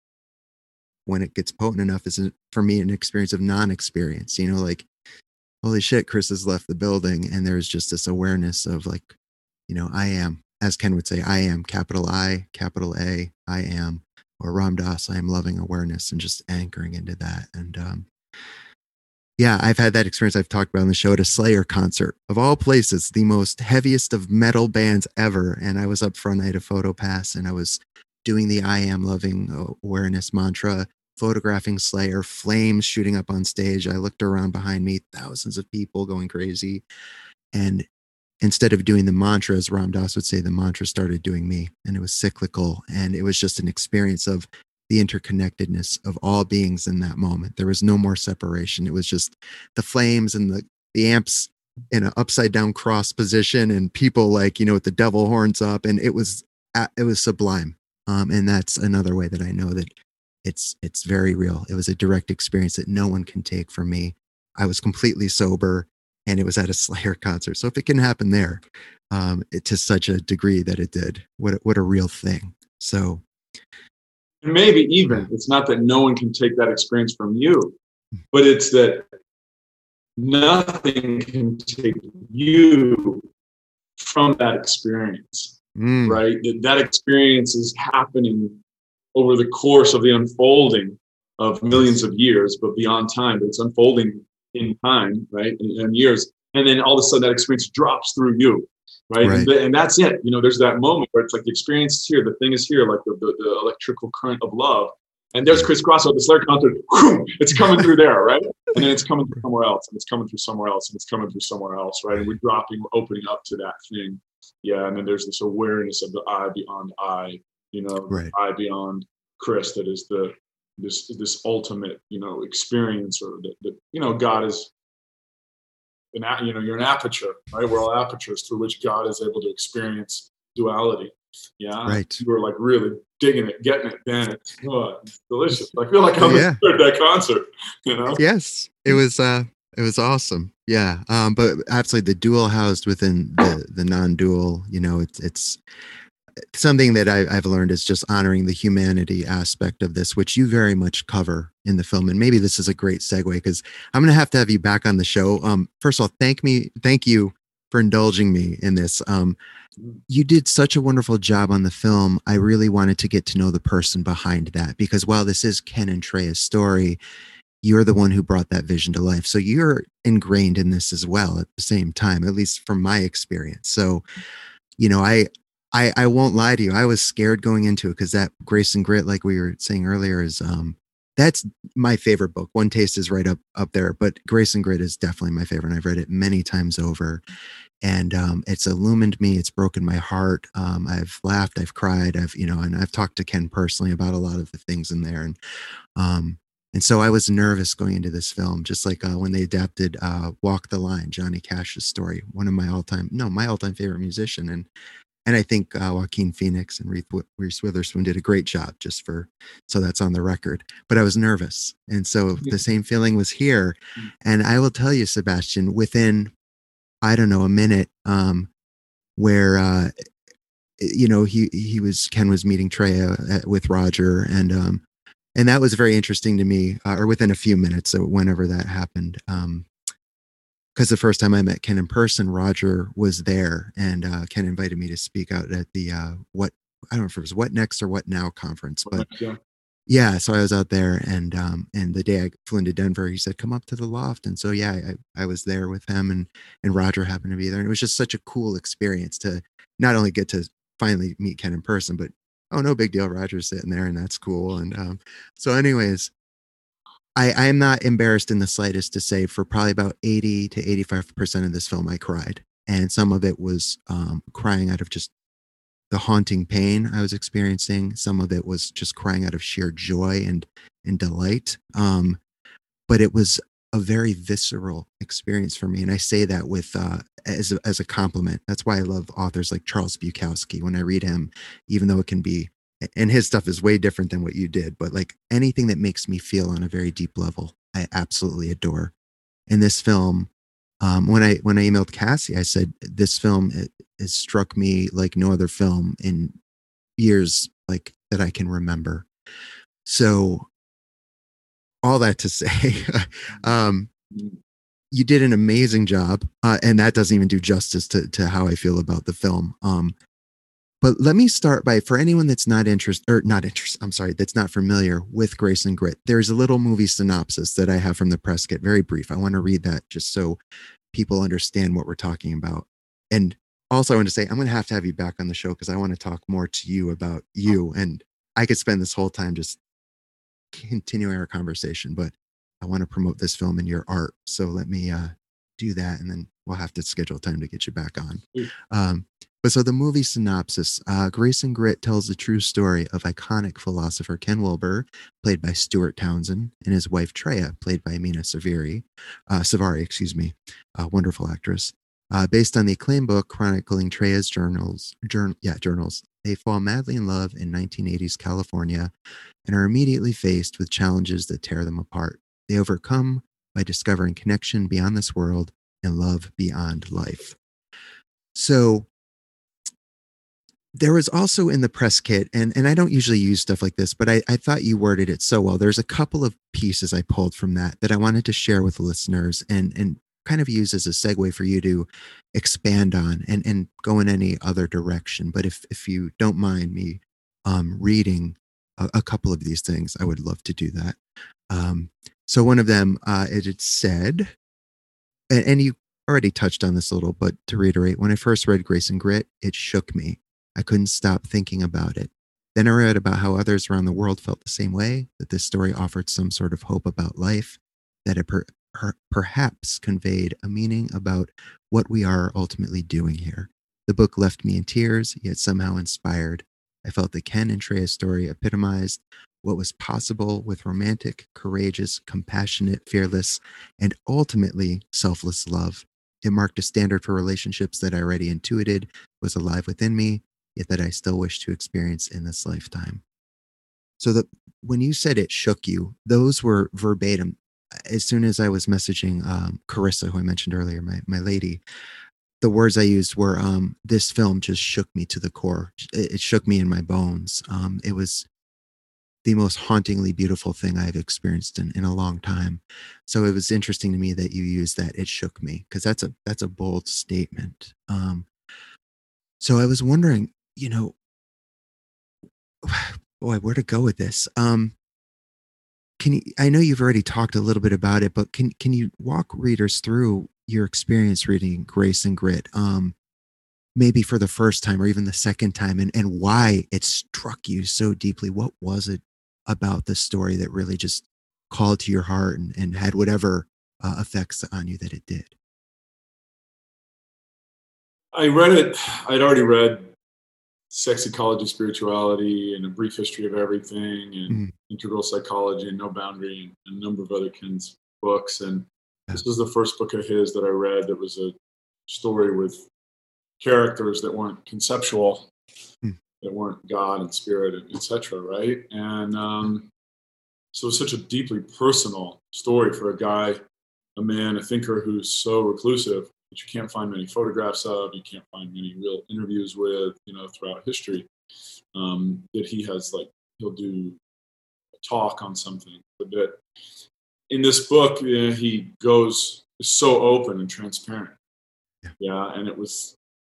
when it gets potent enough, is, for me, an experience of non-experience. You know, like, holy shit, Chris has left the building, and there's just this awareness of, like, you know, I am. As Ken would say, I am, capital I, capital A, I am, or Ram Dass, I am loving awareness, and just anchoring into that. And um, yeah, I've had that experience I've talked about on the show at a Slayer concert, of all places, the most heaviest of metal bands ever. And I was up front, I had a photo pass, and I was doing the I am loving awareness mantra, photographing Slayer, flames shooting up on stage. I looked around behind me, thousands of people going crazy. And instead of doing the mantra, as Ram Dass would say, the mantra started doing me, and it was cyclical. And it was just an experience of the interconnectedness of all beings in that moment. There was no more separation. It was just the flames and the, the amps in an upside down cross position and people like, you know, with the devil horns up. And it was, it was sublime. Um, and that's another way that I know that it's, it's very real. It was a direct experience that no one can take from me. I was completely sober and it was at a Slayer concert. So if it can happen there, um, it, to such a degree that it did, what, what a real thing. So maybe even it's not that no one can take that experience from you, but it's that nothing can take you from that experience, mm. right? That, that experience is happening over the course of the unfolding of millions of years, but beyond time. But it's unfolding in time, right? In, in years. And then all of a sudden that experience drops through you. Right. right. And, and that's it. You know, there's that moment where it's like the experience is here. The thing is here, like the, the, the electrical current of love. And there's Chris Cross at the Slayer concert. Whew, it's coming through there. Right. And then it's coming through somewhere else and it's coming through somewhere else and it's coming through somewhere else. Right. And we're dropping, we're opening up to that thing. Yeah. And then there's this awareness of the I beyond I, you know, right. I beyond Chris. That is the, this, this ultimate, you know, experience or that, that you know, God is, An, you know, you're an aperture, right? We're all apertures through which God is able to experience duality. Yeah, right. You were like really digging it, getting it. Then it's, oh, it's delicious. I feel like I'm yeah. at that concert. You know? Yes, it was. Uh, it was awesome. Yeah, um, but absolutely, the dual housed within the the non-dual. You know, it's it's something that I, I've learned is just honoring the humanity aspect of this, which you very much cover in the film. And maybe this is a great segue because I'm going to have to have you back on the show. Um, first of all, thank me. Thank you for indulging me in this. Um, you did such a wonderful job on the film. I really wanted to get to know the person behind that because while this is Ken and Treya's story, you're the one who brought that vision to life. So you're ingrained in this as well at the same time, at least from my experience. So, you know, I, I, I won't lie to you. I was scared going into it because that Grace and Grit, like we were saying earlier, is um, that's my favorite book. One Taste is right up up there, but Grace and Grit is definitely my favorite. And I've read it many times over, and um, it's illumined me. It's broken my heart. Um, I've laughed. I've cried. I've you know, and I've talked to Ken personally about a lot of the things in there, and um, and so I was nervous going into this film, just like uh, when they adapted uh, Walk the Line, Johnny Cash's story, one of my all time, no, my all time favorite musician, and. And I think uh, Joaquin Phoenix and Reese Witherspoon did a great job just for, so that's on the record. But I was nervous. And so the same feeling was here. And I will tell you, Sebastian, within, I don't know, a minute um, where, uh, you know, he, he was, Ken was meeting Treya at, with Roger. And, um, and that was very interesting to me, uh, or within a few minutes, so whenever that happened. Um, Because the first time I met Ken in person, Roger was there, and uh, Ken invited me to speak out at the uh, what I don't know if it was What Next or What Now conference, but yeah, yeah so I was out there, and um, and the day I flew into Denver, he said, "Come up to the loft," and so yeah, I, I was there with him, and and Roger happened to be there, and it was just such a cool experience to not only get to finally meet Ken in person, but oh, no big deal, Roger's sitting there, and that's cool, and um, so anyways. I, I am not embarrassed in the slightest to say for probably about eighty to eighty-five percent of this film, I cried. And some of it was um, crying out of just the haunting pain I was experiencing. Some of it was just crying out of sheer joy and, and delight. Um, but it was a very visceral experience for me. And I say that with uh, as, a, as a compliment. That's why I love authors like Charles Bukowski. When I read him, even though it can be and his stuff is way different than what you did, but like anything that makes me feel on a very deep level, I absolutely adore. In this film, um, when I when I emailed Cassie, I said this film it, it struck me like no other film in years like that I can remember. So, all that to say, um, you did an amazing job, uh, and that doesn't even do justice to to how I feel about the film. Um, But let me start by, for anyone that's not interested, or not interested, I'm sorry, that's not familiar with Grace and Grit, there's a little movie synopsis that I have from the press kit, very brief. I want to read that just so people understand what we're talking about. And also I want to say, I'm going to have to have you back on the show because I want to talk more to you about you. And I could spend this whole time just continuing our conversation, but I want to promote this film and your art. So let me uh, do that. And then we'll have to schedule time to get you back on. Um, But so the movie synopsis, uh, Grace and Grit tells the true story of iconic philosopher Ken Wilber, played by Stuart Townsend, and his wife Treya, played by Mina Savari, uh, Savari, excuse me, a wonderful actress. Uh, based on the acclaimed book chronicling Treya's journals, journal, yeah, journals, they fall madly in love in nineteen eighties California and are immediately faced with challenges that tear them apart. They overcome by discovering connection beyond this world and love beyond life. So there was also in the press kit, and, and I don't usually use stuff like this, but I, I thought you worded it so well. There's a couple of pieces I pulled from that that I wanted to share with the listeners and, and kind of use as a segue for you to expand on and, and go in any other direction. But if, if you don't mind me um, reading a, a couple of these things, I would love to do that. Um, so one of them, uh, it had said, and, and you already touched on this a little, but to reiterate, when I first read Grace and Grit, it shook me. I couldn't stop thinking about it. Then I read about how others around the world felt the same way, that this story offered some sort of hope about life, that it per- per- perhaps conveyed a meaning about what we are ultimately doing here. The book left me in tears, yet somehow inspired. I felt that Ken and Treya's story epitomized what was possible with romantic, courageous, compassionate, fearless, and ultimately selfless love. It marked a standard for relationships that I already intuited was alive within me, yet that I still wish to experience in this lifetime. So that when you said it shook you, those were verbatim. As soon as I was messaging um, Carissa, who I mentioned earlier, my, my lady, the words I used were, um, this film just shook me to the core. It, it shook me in my bones. Um, it was the most hauntingly beautiful thing I've experienced in, in a long time. So it was interesting to me that you used that. It shook me, because that's a, that's a bold statement. Um, so I was wondering, you know, boy, where to go with this? Um, can you, I know you've already talked a little bit about it, but can, can you walk readers through your experience reading Grace and Grit? Um, maybe for the first time or even the second time, and, and why it struck you so deeply. What was it about the story that really just called to your heart and, and had whatever uh, effects on you that it did? I read it. I'd already read Sex, Ecology, Spirituality, and A Brief History of Everything, and mm. Integral Psychology, and No Boundary, and a number of other Ken's books. And yeah. This was the first book of his that I read that was a story with characters that weren't conceptual, mm. that weren't God and spirit, and et cetera, right? And um, so it was such a deeply personal story for a guy, a man, a thinker who's so reclusive that you can't find many photographs of, you can't find many real interviews with, you know, throughout history, um, that he has, like, he'll do a talk on something. But that in this book, you know, he goes so open and transparent. Yeah. yeah, and it was,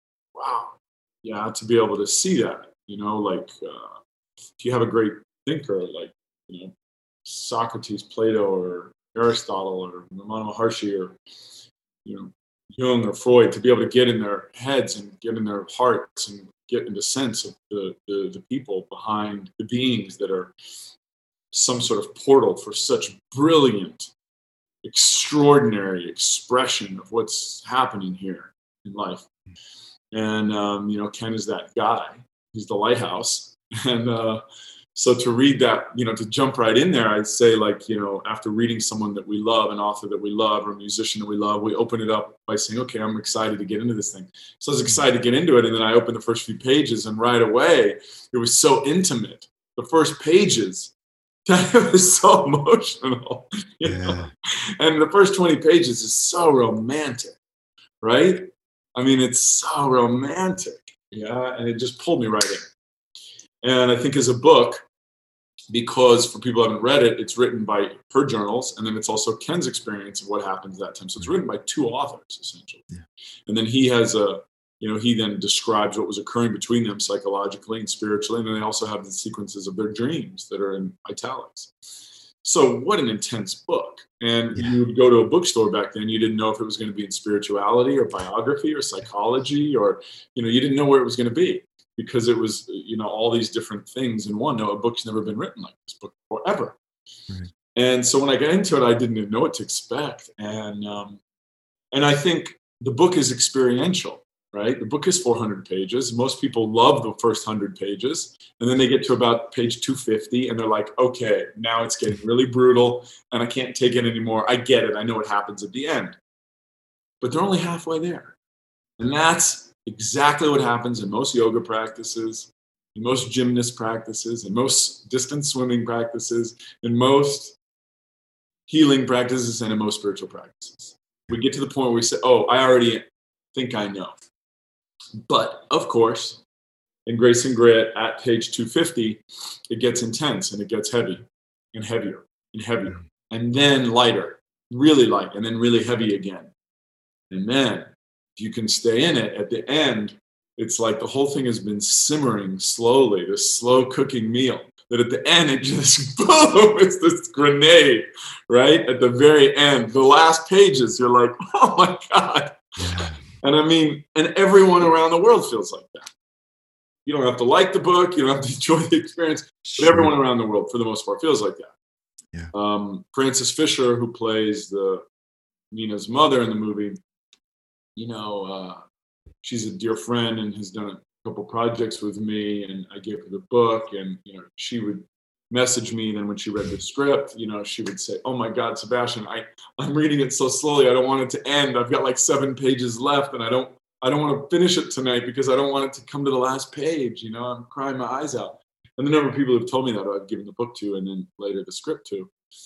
wow, yeah, to be able to see that, you know, like, uh, if you have a great thinker, like, you know, Socrates, Plato, or Aristotle, or Ramana Maharshi, or, you know, Jung or Freud, to be able to get in their heads and get in their hearts and get into sense of the, the, the people behind the beings that are some sort of portal for such brilliant, extraordinary expression of what's happening here in life. And, um, you know, Ken is that guy. He's the lighthouse. And uh, so to read that, you know, to jump right in there, I'd say, like, you know, after reading someone that we love, an author that we love, or a musician that we love, we open it up by saying, okay, I'm excited to get into this thing. So I was excited to get into it. And then I opened the first few pages, and right away, it was so intimate. The first pages, it was so emotional. You yeah. know? And the first twenty pages is so romantic, right? I mean, it's so romantic. Yeah. And it just pulled me right in. And I think as a book, because for people who haven't read it, it's written by her journals, and then it's also Ken's experience of what happens that time. So it's written by two authors, essentially. Yeah. And then he has a, you know, he then describes what was occurring between them psychologically and spiritually. And then they also have the sequences of their dreams that are in italics. So what an intense book. And yeah. you would go to a bookstore back then, you didn't know if it was going to be in spirituality or biography or psychology, or, you know, you didn't know where it was going to be, because it was, you know, all these different things in one. No, a book's never been written like this book forever. Right. And so when I got into it, I didn't know what to expect. And, um, and I think the book is experiential. right? The book is four hundred pages. Most people love the first one hundred pages. And then they get to about page two fifty and they're like, okay, now it's getting really brutal and I can't take it anymore. I get it. I know what happens at the end. But they're only halfway there. And that's exactly what happens in most yoga practices, in most gymnast practices, in most distance swimming practices, in most healing practices, and in most spiritual practices. We get to the point where we say, oh, I already think I know. But of course, in Grace and Grit at page two fifty, it gets intense and it gets heavy and heavier and heavier and then lighter, really light, and then really heavy again. And then if you can stay in it at the end, it's like the whole thing has been simmering slowly, this slow cooking meal, that at the end, it just, boom, it's this grenade, right? At the very end, the last pages, you're like, oh my God. Yeah. And I mean, and everyone around the world feels like that. You don't have to like the book, you don't have to enjoy the experience, Sure. but everyone around the world, for the most part, feels like that. Yeah. Um, Frances Fisher, who plays the Nina's mother in the movie, you know, uh, she's a dear friend and has done a couple projects with me, and I gave her the book, and you know, she would message me. And then when she read the script, you know, she would say, "Oh my God, Sebastian, I I'm reading it so slowly. I don't want it to end. I've got like seven pages left, and I don't I don't want to finish it tonight because I don't want it to come to the last page. You know, I'm crying my eyes out." And the number of people who've told me that I've given the book to, and then later the script to.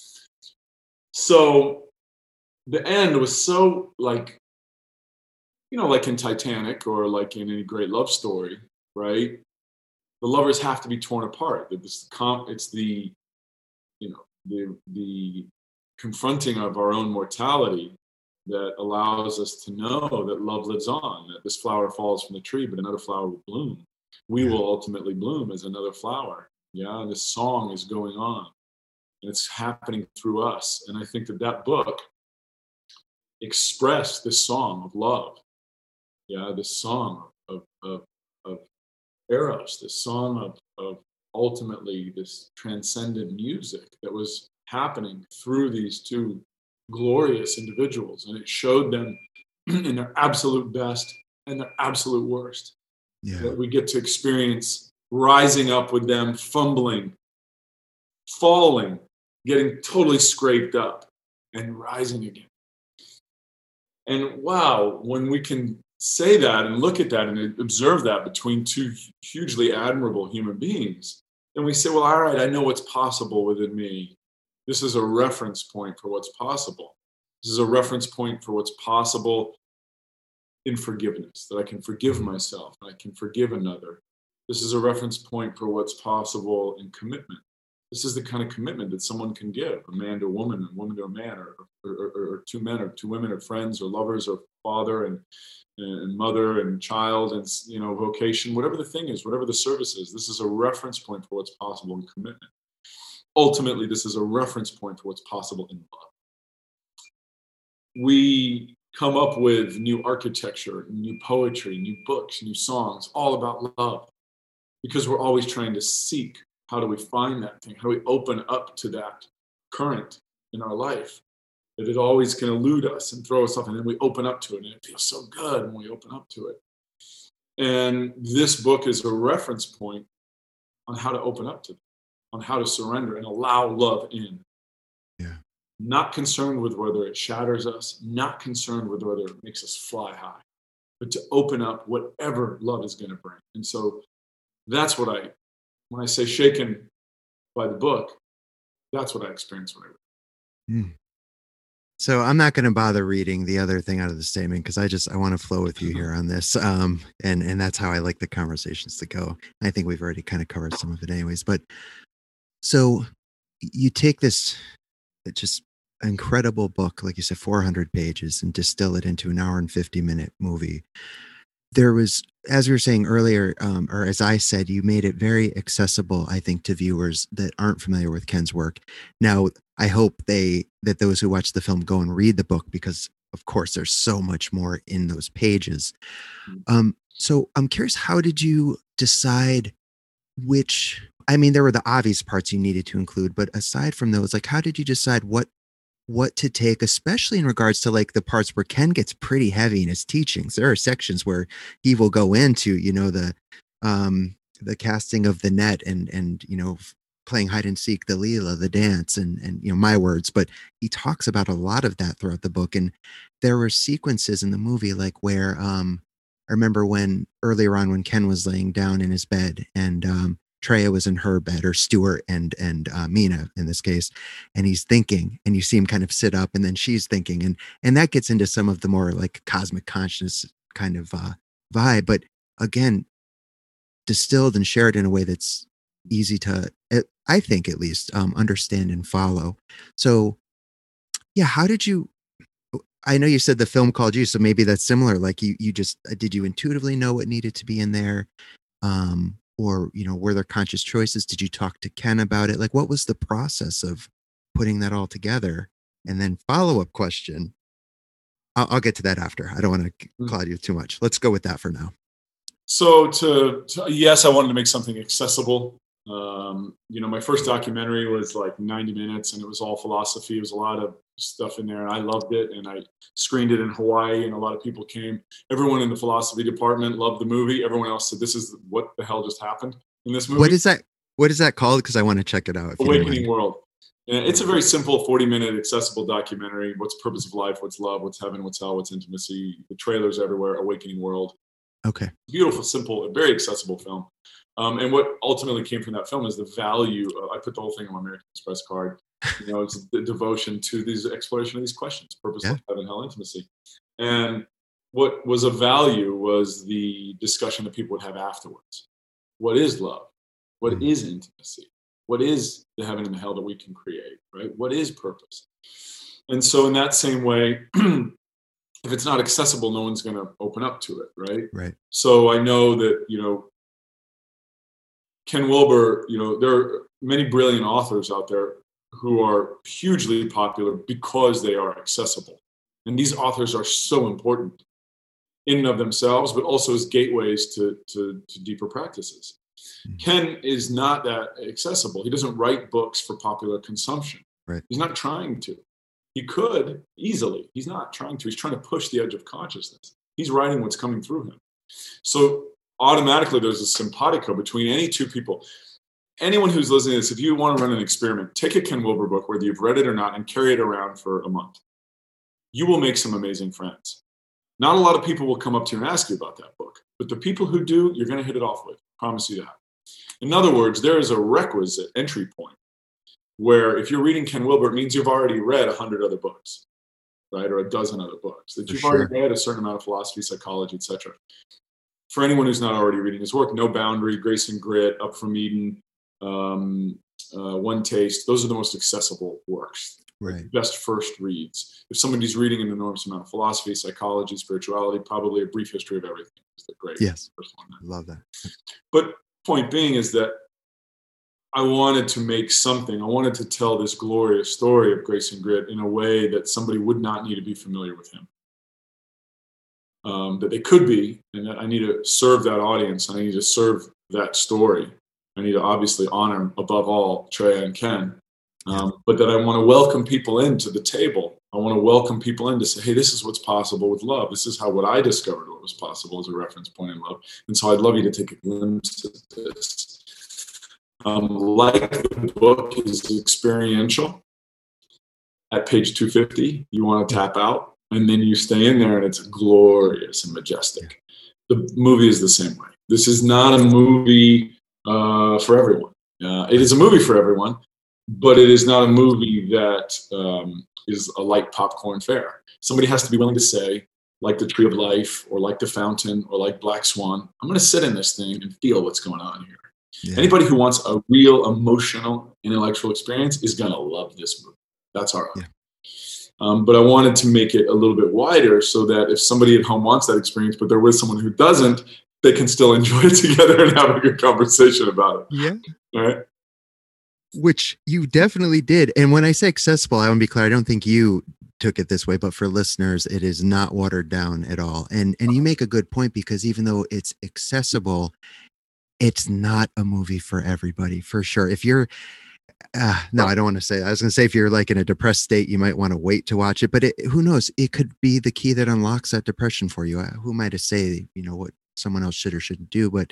So the end was so like, you know, like in Titanic or like in any great love story, right? The lovers have to be torn apart. It's the, it's the you know, the the confronting of our own mortality that allows us to know that love lives on, that this flower falls from the tree, but another flower will bloom. We will ultimately bloom as another flower. Yeah, and this song is going on, and it's happening through us. And I think that that book expressed this song of love. Yeah, this song of of of Eros, this song of of ultimately this transcendent music that was happening through these two glorious individuals, and it showed them in their absolute best and their absolute worst. Yeah. That we get to experience rising up with them, fumbling, falling, getting totally scraped up, and rising again. And wow, when we can say that and look at that and observe that between two hugely admirable human beings, then we say, well, all right, I know what's possible within me. This is a reference point for what's possible. This is a reference point for what's possible in forgiveness, that I can forgive myself, and I can forgive another. This is a reference point for what's possible in commitment. This is the kind of commitment that someone can give, a man to a woman, a woman to a man, or, or, or, or two men, or two women, or friends, or lovers, or father and, and mother and child, and you know, vocation, whatever the thing is, whatever the service is. This is a reference point for what's possible in commitment. Ultimately, this is a reference point for what's possible in love. We come up with new architecture, new poetry, new books, new songs, all about love, because we're always trying to seek, how do we find that thing? How do we open up to that current in our life? That it always can elude us and throw us off, and then we open up to it, and it feels so good when we open up to it. And this book is a reference point on how to open up to it, on how to surrender and allow love in. Yeah. Not concerned with whether it shatters us, not concerned with whether it makes us fly high, but to open up whatever love is going to bring. And so that's what I, when I say shaken by the book, that's what I experience when I read. Mm. So I'm not going to bother reading the other thing out of the statement, because I just, I want to flow with you here on this. Um, and, and that's how I like the conversations to go. I think we've already kind of covered some of it anyways, but so you take this just incredible book, like you said, four hundred pages, and distill it into an hour and fifty minute movie. There was, as we were saying earlier, um, or as I said, you made it very accessible, I think, to viewers that aren't familiar with Ken's work. Now, I hope they, that those who watch the film go and read the book, because of course there's so much more in those pages. Um, so I'm curious, how did you decide which, I mean, there were the obvious parts you needed to include, but aside from those, like, how did you decide what what to take, especially in regards to like the parts where Ken gets pretty heavy in his teachings. There are sections where he will go into, you know, the um the casting of the net and and you know playing hide and seek, the Leela, the dance, and and you know my words, but he talks about a lot of that throughout the book. And there were sequences in the movie like where um I remember when earlier on when Ken was laying down in his bed and um Treya was in her bed, or Stuart and and uh, Mina in this case, and he's thinking, and you see him kind of sit up, and then she's thinking, and and that gets into some of the more like cosmic consciousness kind of uh, vibe, but again, distilled and shared in a way that's easy to, eh, I think at least, um, understand and follow. So yeah, how did you? I know you said the film called you, so maybe that's similar. Like you, you just uh, did you intuitively know what needed to be in there? Um, or, you know, were there conscious choices? Did you talk to Ken about it? Like, what was the process of putting that all together? And then follow up question. I'll, I'll get to that after. I don't want to cloud you too much. Let's go with that for now. So to, to yes, I wanted to make something accessible. Um, you know, my first documentary was like ninety minutes, and it was all philosophy. It was a lot of stuff in there, and I loved it. And I screened it in Hawaii, and a lot of people came. Everyone in the philosophy department loved the movie. Everyone else said, "This is what the hell just happened in this movie." What is that? What is that called? Because I want to check it out. If Awakening World. And it's a very simple forty minute accessible documentary. What's the purpose of life? What's love? What's heaven? What's hell? What's intimacy? The trailers everywhere. Awakening World. Okay. Beautiful, simple, very accessible film. Um, and what ultimately came from that film is the value. Of, I put the whole thing on my American Express card. You know, it's the devotion to these exploration of these questions: purpose, yeah. love, heaven, hell, intimacy. And what was of value was the discussion that people would have afterwards. What is love? What mm. is intimacy? What is the heaven and the hell that we can create? Right? What is purpose? And so, in that same way. If it's not accessible, no one's going to open up to it, right? Right. So I know that, you know, Ken Wilber, you know, there are many brilliant authors out there who are hugely popular because they are accessible. And these authors are so important in and of themselves, but also as gateways to, to, to deeper practices. Mm-hmm. Ken is not that accessible. He doesn't write books for popular consumption. Right. He's not trying to. He could easily. He's not trying to. He's trying to push the edge of consciousness. He's writing what's coming through him. So automatically there's a simpatico between any two people. Anyone who's listening to this, if you want to run an experiment, take a Ken Wilber book, whether you've read it or not, and carry it around for a month. You will make some amazing friends. Not a lot of people will come up to you and ask you about that book, but the people who do, you're going to hit it off with. I promise you that. In other words, there is a requisite entry point where if you're reading Ken Wilber, it means you've already read a hundred other books, right? Or a dozen other books, that you've sure. already read a certain amount of philosophy, psychology, et cetera. For anyone who's not already reading his work, No Boundary, Grace and Grit, Up from Eden, um, uh, One Taste, those are the most accessible works. Right. Best first reads. If somebody's reading an enormous amount of philosophy, psychology, spirituality, probably A Brief History of Everything is the great yes. first one. I love that. But point being is that I wanted to make something. I wanted to tell this glorious story of Grace and Grit in a way that somebody would not need to be familiar with him. Um, that they could be, and that I need to serve that audience, and I need to serve that story. I need to obviously honor, above all, Treya and Ken, um, but that I want to welcome people into the table. I want to welcome people in to say, hey, this is what's possible with love. This is how what I discovered what was possible as a reference point in love. And so I'd love you to take a glimpse of this. Um, like the book is experiential. At page two fifty, you want to tap out, and then you stay in there, and it's glorious and majestic. The movie is the same way. This is not a movie uh, for everyone. Uh, it is a movie for everyone, but it is not a movie that um, is a light popcorn fare. Somebody has to be willing to say, like The Tree of Life, or like The Fountain, or like Black Swan, I'm going to sit in this thing and feel what's going on here. Yeah. Anybody who wants a real emotional, intellectual experience is going to love this movie. That's our yeah. um, But I wanted to make it a little bit wider so that if somebody at home wants that experience, but they're with someone who doesn't, they can still enjoy it together and have a good conversation about it. Yeah. All right. Which you definitely did. And when I say accessible, I want to be clear, I don't think you took it this way, but for listeners, it is not watered down at all. And and you make a good point, because even though it's accessible, it's not a movie for everybody, for sure. If you're, Uh, no, I don't want to say that. I was going to say if you're like in a depressed state, you might want to wait to watch it. But it, who knows? It could be the key that unlocks that depression for you. Uh, who am I to say, you know, what someone else should or shouldn't do? But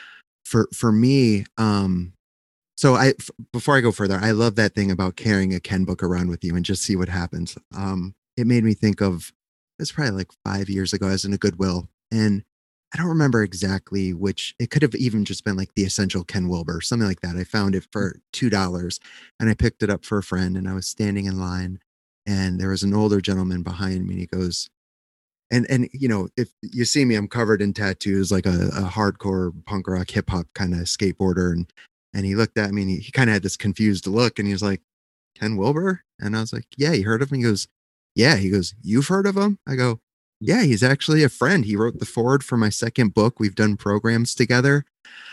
for for me, um, so I f- before I go further, I love that thing about carrying a Ken book around with you and just see what happens. Um, it made me think of it's probably like five years ago. I was in a Goodwill, and I don't remember exactly which. It could have even just been like the Essential Ken Wilber, something like that. I found it for two dollars, and I picked it up for a friend. And I was standing in line, and there was an older gentleman behind me. And he goes, and and you know, if you see me, I'm covered in tattoos, like a, a hardcore punk rock hip hop kind of skateboarder. And and he looked at me, and he, he kind of had this confused look, and he was like, "Ken Wilber?" And I was like, "Yeah, you heard of him?" He goes, "Yeah." He goes, "You've heard of him?" I go, "Yeah, he's actually a friend. He wrote the foreword for my second book. We've done programs together."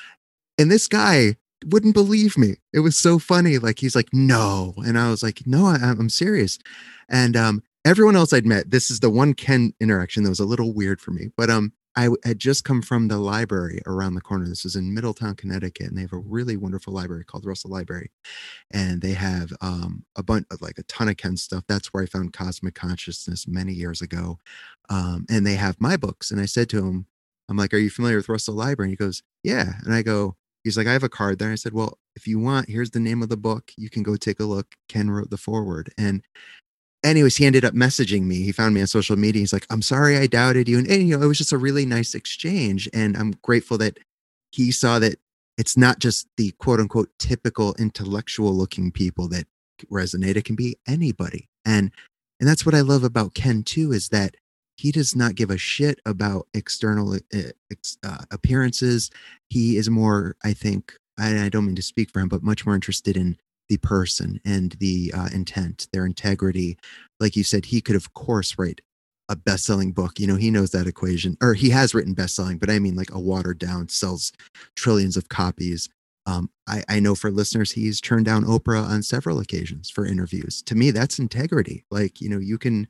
And this guy wouldn't believe me. It was so funny. Like, he's like, "No." And I was like, "No, I, I'm serious." And um, everyone else I'd met, this is the one Ken interaction that was a little weird for me. But um, I w- had just come from the library around the corner. This is in Middletown, Connecticut, and they have a really wonderful library called Russell Library. And they have um, a bunch of like a ton of Ken stuff. That's where I found Cosmic Consciousness many years ago. Um, and they have my books. And I said to him, I'm like, "Are you familiar with Russell Library?" And he goes, "Yeah." And I go, he's like, "I have a card there." I said, "Well, if you want, here's the name of the book. You can go take a look. Ken wrote the foreword." And anyways, he ended up messaging me. He found me on social media. He's like, "I'm sorry I doubted you." And, and you know, it was just a really nice exchange. And I'm grateful that he saw that it's not just the quote unquote typical intellectual looking people that resonate. It can be anybody. And and that's what I love about Ken too, is that he does not give a shit about external uh, ex, uh, appearances. He is more, I think, I, I don't mean to speak for him, but much more interested in the person and the uh, intent, their integrity. Like you said, he could, of course, write a best-selling book. You know, he knows that equation, or he has written best-selling, but I mean like a watered down, sells trillions of copies. Um, I, I know for listeners, he's turned down Oprah on several occasions for interviews. To me, that's integrity. Like, you know, you can,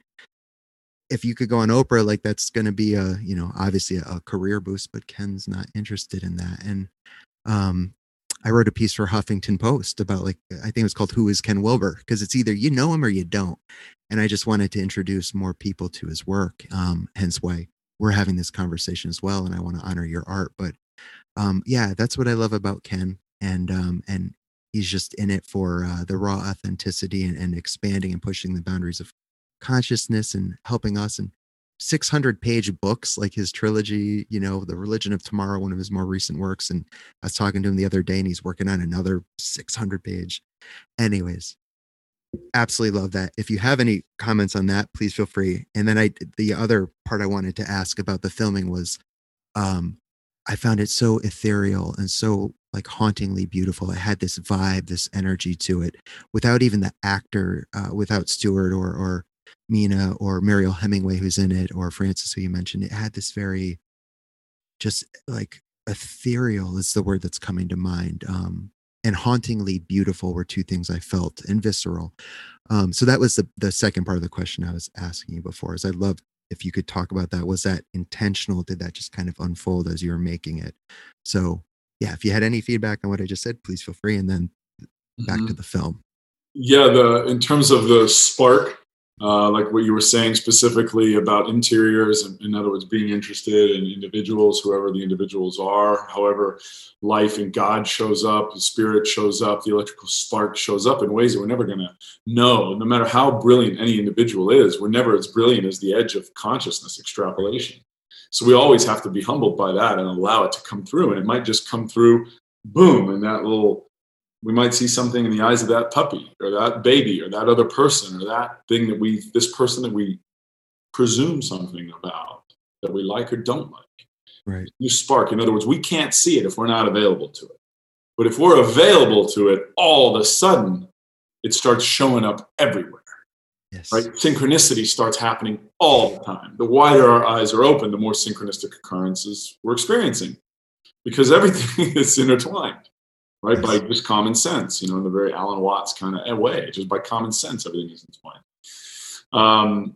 if you could go on Oprah, like that's going to be a, you know, obviously a, a career boost, but Ken's not interested in that. And um, I wrote a piece for Huffington Post about like, I think it was called "Who is Ken Wilber?" Because it's either you know him or you don't. And I just wanted to introduce more people to his work. Um, hence why we're having this conversation as well. And I want to honor your art. But um, yeah, that's what I love about Ken. And um, and he's just in it for uh, the raw authenticity and, and expanding and pushing the boundaries of consciousness and helping us. And six hundred page books like his trilogy, you know, The Religion of Tomorrow, one of his more recent works. And I was talking to him the other day, and he's working on another six hundred page. Anyways, absolutely love that. If you have any comments on that, please feel free. And then I, the other part I wanted to ask about the filming was, um, I found it so ethereal and so like hauntingly beautiful. It had this vibe, this energy to it, without even the actor, uh, without Stewart or or Mina or Mariel Hemingway who's in it, or Francis who you mentioned. It had this very just like ethereal is the word that's coming to mind. Um, and hauntingly beautiful were two things I felt, and visceral. Um, so that was the the second part of the question I was asking you before. Is I'd love if you could talk about that. Was that intentional? Did that just kind of unfold as you were making it? So yeah, if you had any feedback on what I just said, please feel free. And then back to Mhm. the film. Yeah, the in terms of the spark, uh, like what you were saying specifically about interiors, in, in other words, being interested in individuals, whoever the individuals are, however life and God shows up, the spirit shows up, the electrical spark shows up in ways that we're never going to know. No matter how brilliant any individual is, we're never as brilliant as the edge of consciousness extrapolation. So we always have to be humbled by that and allow it to come through. And it might just come through, boom, in that little, we might see something in the eyes of that puppy or that baby or that other person or that thing that we, this person that we presume something about that we like or don't like. Right. You spark. In other words, we can't see it if we're not available to it. But if we're available to it, all of a sudden, it starts showing up everywhere. Yes. Right? Synchronicity starts happening all the time. The wider our eyes are open, the more synchronistic occurrences we're experiencing because everything is intertwined. Right, yes. By just common sense, you know, in the very Alan Watts kind of way, just by common sense, everything is entwined. Um,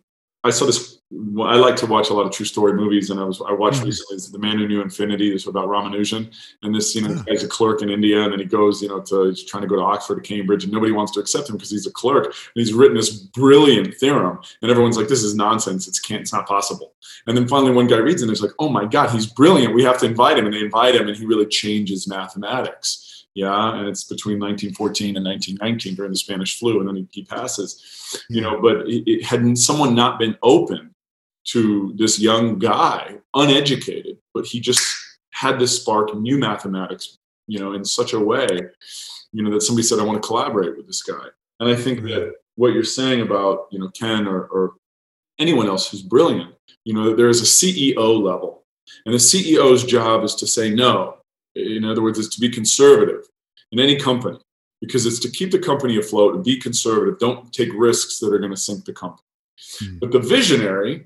I saw this. I like to watch a lot of true story movies, and I was I watched Mhm. recently The Man Who Knew Infinity. This was about Ramanujan, and this, you know, Oh. guy's a clerk in India, and then he goes, you know, to he's trying to go to Oxford or Cambridge, and nobody wants to accept him because he's a clerk, and he's written this brilliant theorem, and everyone's like, "This is nonsense. It's can't. It's not possible." And then finally, one guy reads it, and he's like, "Oh my God, he's brilliant. We have to invite him." And they invite him, and he really changes mathematics. Yeah, and it's between nineteen fourteen and nineteen nineteen during the Spanish flu, and then he, he passes. You Yeah. know, but it, it had someone not been open to this young guy, uneducated, but he just had this spark, knew mathematics, you know, in such a way, you know, that somebody said, "I want to collaborate with this guy." And I think Right. that what you're saying about, you know, Ken or, or anyone else who's brilliant, you know, there is a C E O level, and the C E O's job is to say no. In other words, is to be conservative in any company, because it's to keep the company afloat and be conservative. Don't take risks that are going to sink the company. Mm. But the visionary,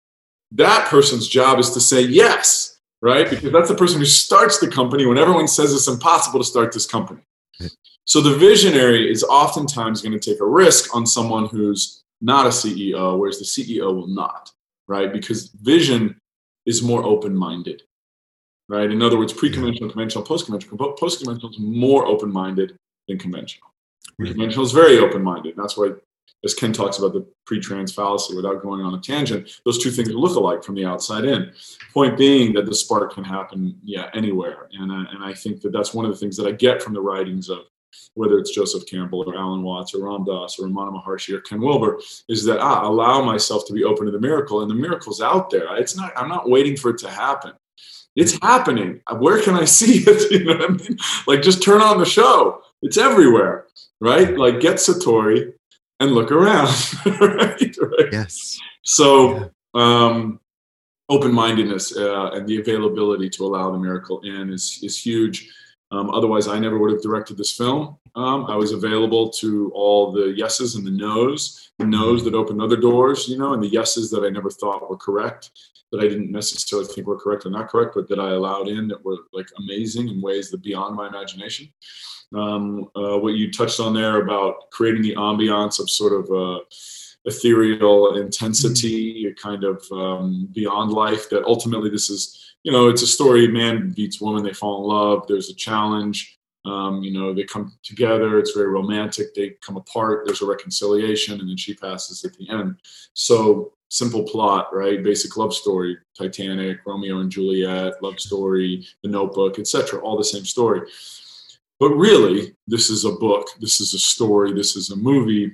that person's job is to say yes, right? Because that's the person who starts the company when everyone says it's impossible to start this company. Right. So the visionary is oftentimes going to take a risk on someone who's not a C E O, whereas the C E O will not, right? Because vision is more open-minded, right? In other words, pre-conventional, conventional, post-conventional. Post-conventional is more open-minded than conventional. Right. Conventional is very open-minded. That's why, as Ken talks about the pre-trans fallacy, without going on a tangent, those two things look alike from the outside in. Point being that the spark can happen, yeah, anywhere. And I, and I think that that's one of the things that I get from the writings of whether it's Joseph Campbell or Alan Watts or Ram Dass or Ramana Maharshi or Ken Wilber, is that I allow myself to be open to the miracle, and the miracle's out there. It's not. I'm not waiting for it to happen. It's happening. Where can I see it? You know what I mean? Like, just turn on the show. It's everywhere, right? Like, get Satori and look around, right? right? Yes. So, um, open-mindedness uh, and the availability to allow the miracle in is is huge. Um, otherwise, I never would have directed this film. Um, I was available to all the yeses and the nos, the nos that opened other doors, you know, and the yeses that I never thought were correct, that I didn't necessarily think were correct or not correct, but that I allowed in that were like amazing in ways that beyond my imagination. Um, uh, what you touched on there about creating the ambiance of sort of uh, ethereal intensity, a kind of um, beyond life, that ultimately this is, you know, it's a story, man meets woman, they fall in love, there's a challenge, um, you know, they come together, it's very romantic, they come apart, there's a reconciliation, and then she passes at the end. So simple plot, right? Basic love story, Titanic, Romeo and Juliet, love story, The Notebook, et cetera, all the same story. But really, this is a book, this is a story, this is a movie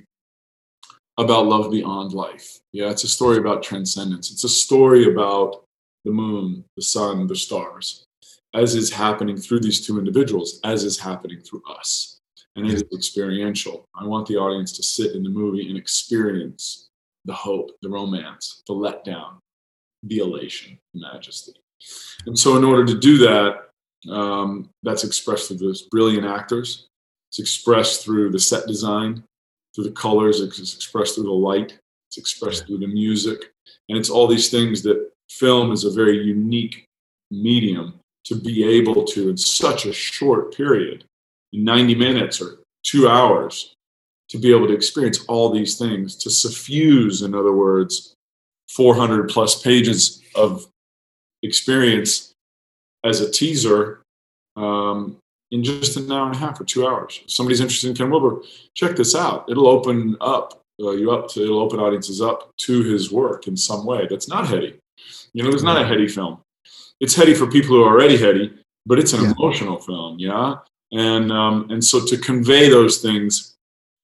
about love beyond life. Yeah, it's a story about transcendence. It's a story about the moon, the sun, the stars, as is happening through these two individuals, as is happening through us. And it is experiential. I want the audience to sit in the movie and experience the hope, the romance, the letdown, the elation, the majesty. And so in order to do that, um, that's expressed through those brilliant actors. It's expressed through the set design, through the colors, it's expressed through the light, it's expressed through the music. And it's all these things that film is a very unique medium to be able to, in such a short period, in ninety minutes or two hours, to be able to experience all these things, to suffuse, in other words, four hundred plus pages of experience as a teaser um, in just an hour and a half or two hours. If somebody's interested in Ken Wilber, check this out. It'll open up uh, you up to, it'll open audiences up to his work in some way that's not heady. You know, it's not a heady film. It's heady for people who are already heady, but it's an Yeah. emotional film, yeah? And um, and so to convey those things,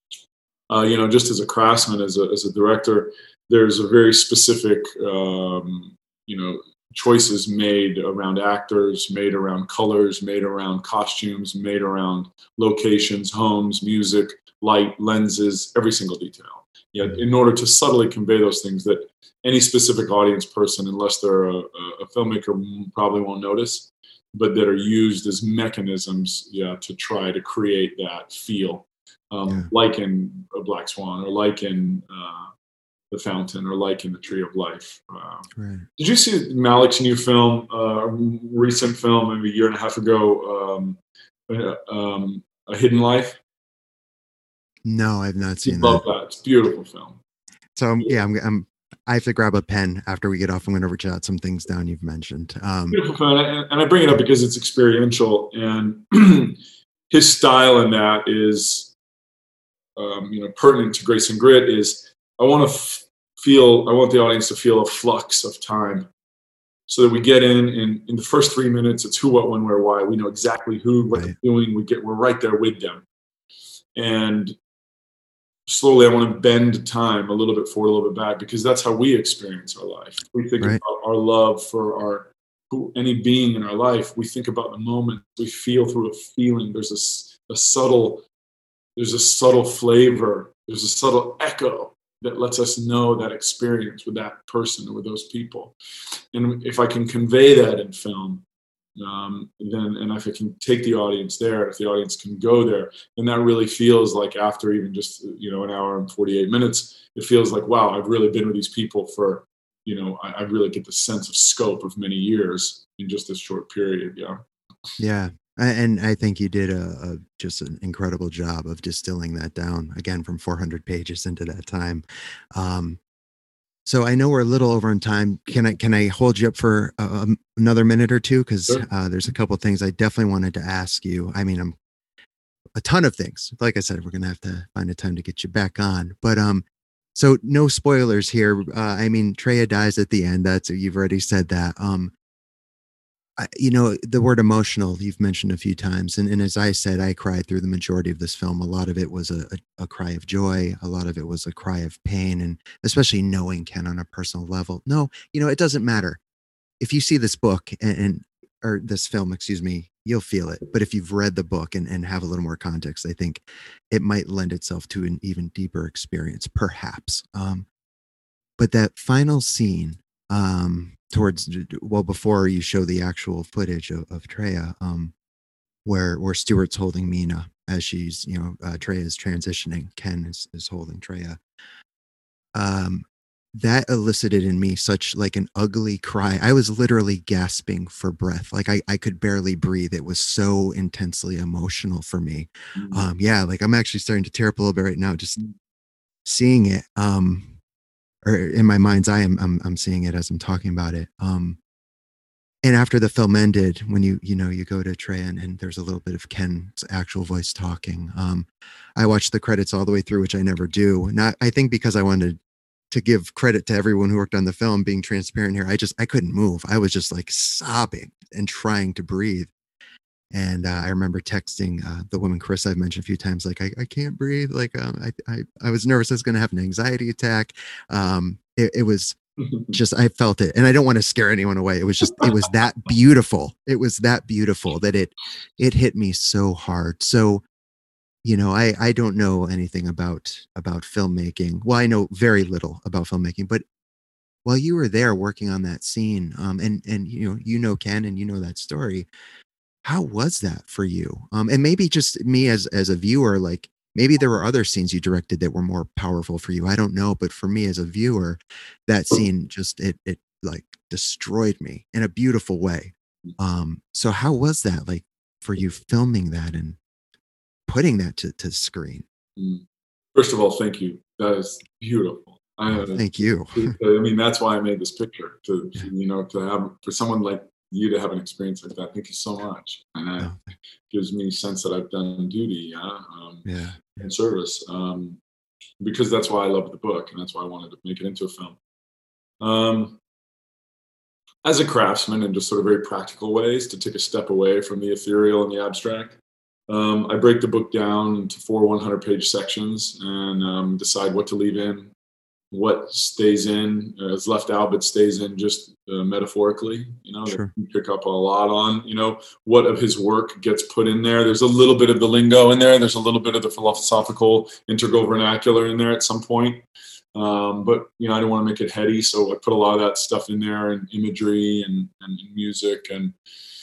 uh, you know, just as a craftsman, as a, as a director, there's a very specific, um, you know, choices made around actors, made around colors, made around costumes, made around locations, homes, music, light, lenses, every single detail. Yeah, in order to subtly convey those things that any specific audience person, unless they're a, a filmmaker, probably won't notice, but that are used as mechanisms, yeah, to try to create that feel, um, Yeah. like in A Black Swan, or like in uh, The Fountain, or like in The Tree of Life. Uh, Right. did you see Malik's new film, uh, recent film, maybe a year and a half ago, um, uh, um, A Hidden Life? No, I've not You seen love that. that. It's a beautiful film. So um, yeah, I'm, I'm I have to grab a pen after we get off. I'm going to jot some things down you've mentioned. Um, and I bring it up because it's experiential, and his style in that is, um, you know, pertinent to Grace and Grit. Is I want to f- feel, I want the audience to feel a flux of time, so that we get in, and in the first three minutes, it's who, what, when, where, why. We know exactly who, what right. they're doing. We get, we're right there with them, and slowly I want to bend time a little bit forward, a little bit back, because that's how we experience our life. We think right. about our love for our who, any being in our life. We think about the moment. We feel through a feeling. There's a, a subtle, there's a subtle flavor. There's a subtle echo that lets us know that experience with that person or with those people. And if I can convey that in film, um, then, and if I can take the audience there, if the audience can go there, then that really feels like, after even just, you know, an hour and forty-eight minutes, it feels like, wow, I've really been with these people for, you know, I, I really get the sense of scope of many years in just this short period. Yeah. Yeah. And I think you did a, a just an incredible job of distilling that down, again, from four hundred pages into that time. Um, so I know we're a little over in time. Can I can I hold you up for uh, another minute or two? Because Sure. uh, there's a couple of things I definitely wanted to ask you. I mean, I'm a ton of things. Like I said, we're gonna have to find a time to get you back on. But um, so no spoilers here. Uh, I mean, Treya dies at the end. That's, you've already said that. Um, I, you know, the word emotional you've mentioned a few times, and, and as I said, I cried through the majority of this film. A lot of it was a, a, a cry of joy. A lot of it was a cry of pain, and especially knowing Ken on a personal level. No, you know, it doesn't matter if you see this book and, and or this film, excuse me, you'll feel it. But if you've read the book and, and have a little more context, I think it might lend itself to an even deeper experience, perhaps. Um, but that final scene, um, towards, well, before you show the actual footage of, of Treya, um, where where Stuart's holding Mina as she's, you know, uh, Treya is transitioning. Ken is, is holding Treya. Um, that elicited in me such like an ugly cry. I was literally gasping for breath. Like I, I could barely breathe. It was so intensely emotional for me. Mm-hmm. Um, yeah, like I'm actually starting to tear up a little bit right now, just seeing it. Um, or in my mind's eye, I'm, I'm, I'm seeing it as I'm talking about it. Um, and after the film ended, when you, you know, you go to Treya and, and there's a little bit of Ken's actual voice talking. Um, I watched the credits all the way through, which I never do. Not, I think because I wanted to give credit to everyone who worked on the film, being transparent here. I just, I couldn't move. I was just like sobbing and trying to breathe. And uh, I remember texting uh, the woman, Chris, I've mentioned a few times, like, I, I can't breathe. Like, um, I, I, I was nervous I was going to have an anxiety attack. Um, it, it was just, I felt it. And I don't want to scare anyone away. It was just, it was that beautiful. It was that beautiful that it, it hit me so hard. So, you know, I, I don't know anything about, about filmmaking. Well, I know very little about filmmaking, but while you were there working on that scene, um, and, and, you know, you know, Ken, and you know that story, how was that for you? Um, and maybe just me as, as a viewer, like maybe there were other scenes you directed that were more powerful for you. I don't know. But for me as a viewer, that scene just, it, it like destroyed me in a beautiful way. Um, so how was that like for you filming that and putting that to, to screen? First of all, thank you. That is beautiful. I, Thank you. I mean, that's why I made this picture, to, you know, to have, for someone like you to have an experience like that. Thank you so much. And it Oh, gives me a sense that I've done duty, yeah, um, yeah. and service, um, because that's why I love the book, and that's why I wanted to make it into a film. Um, as a craftsman, in just sort of very practical ways, to take a step away from the ethereal and the abstract, um, I break the book down into four one hundred page sections, and um, decide what to leave in, what stays in, uh, is left out but stays in just uh, metaphorically, you know, Sure. that you pick up a lot on, you know, what of his work gets put in there. There's a little bit of the lingo in there. There's a little bit of the philosophical integral vernacular in there at some point. Um, but, you know, I don't want to make it heady. So I put a lot of that stuff in there, and imagery and, and music. And,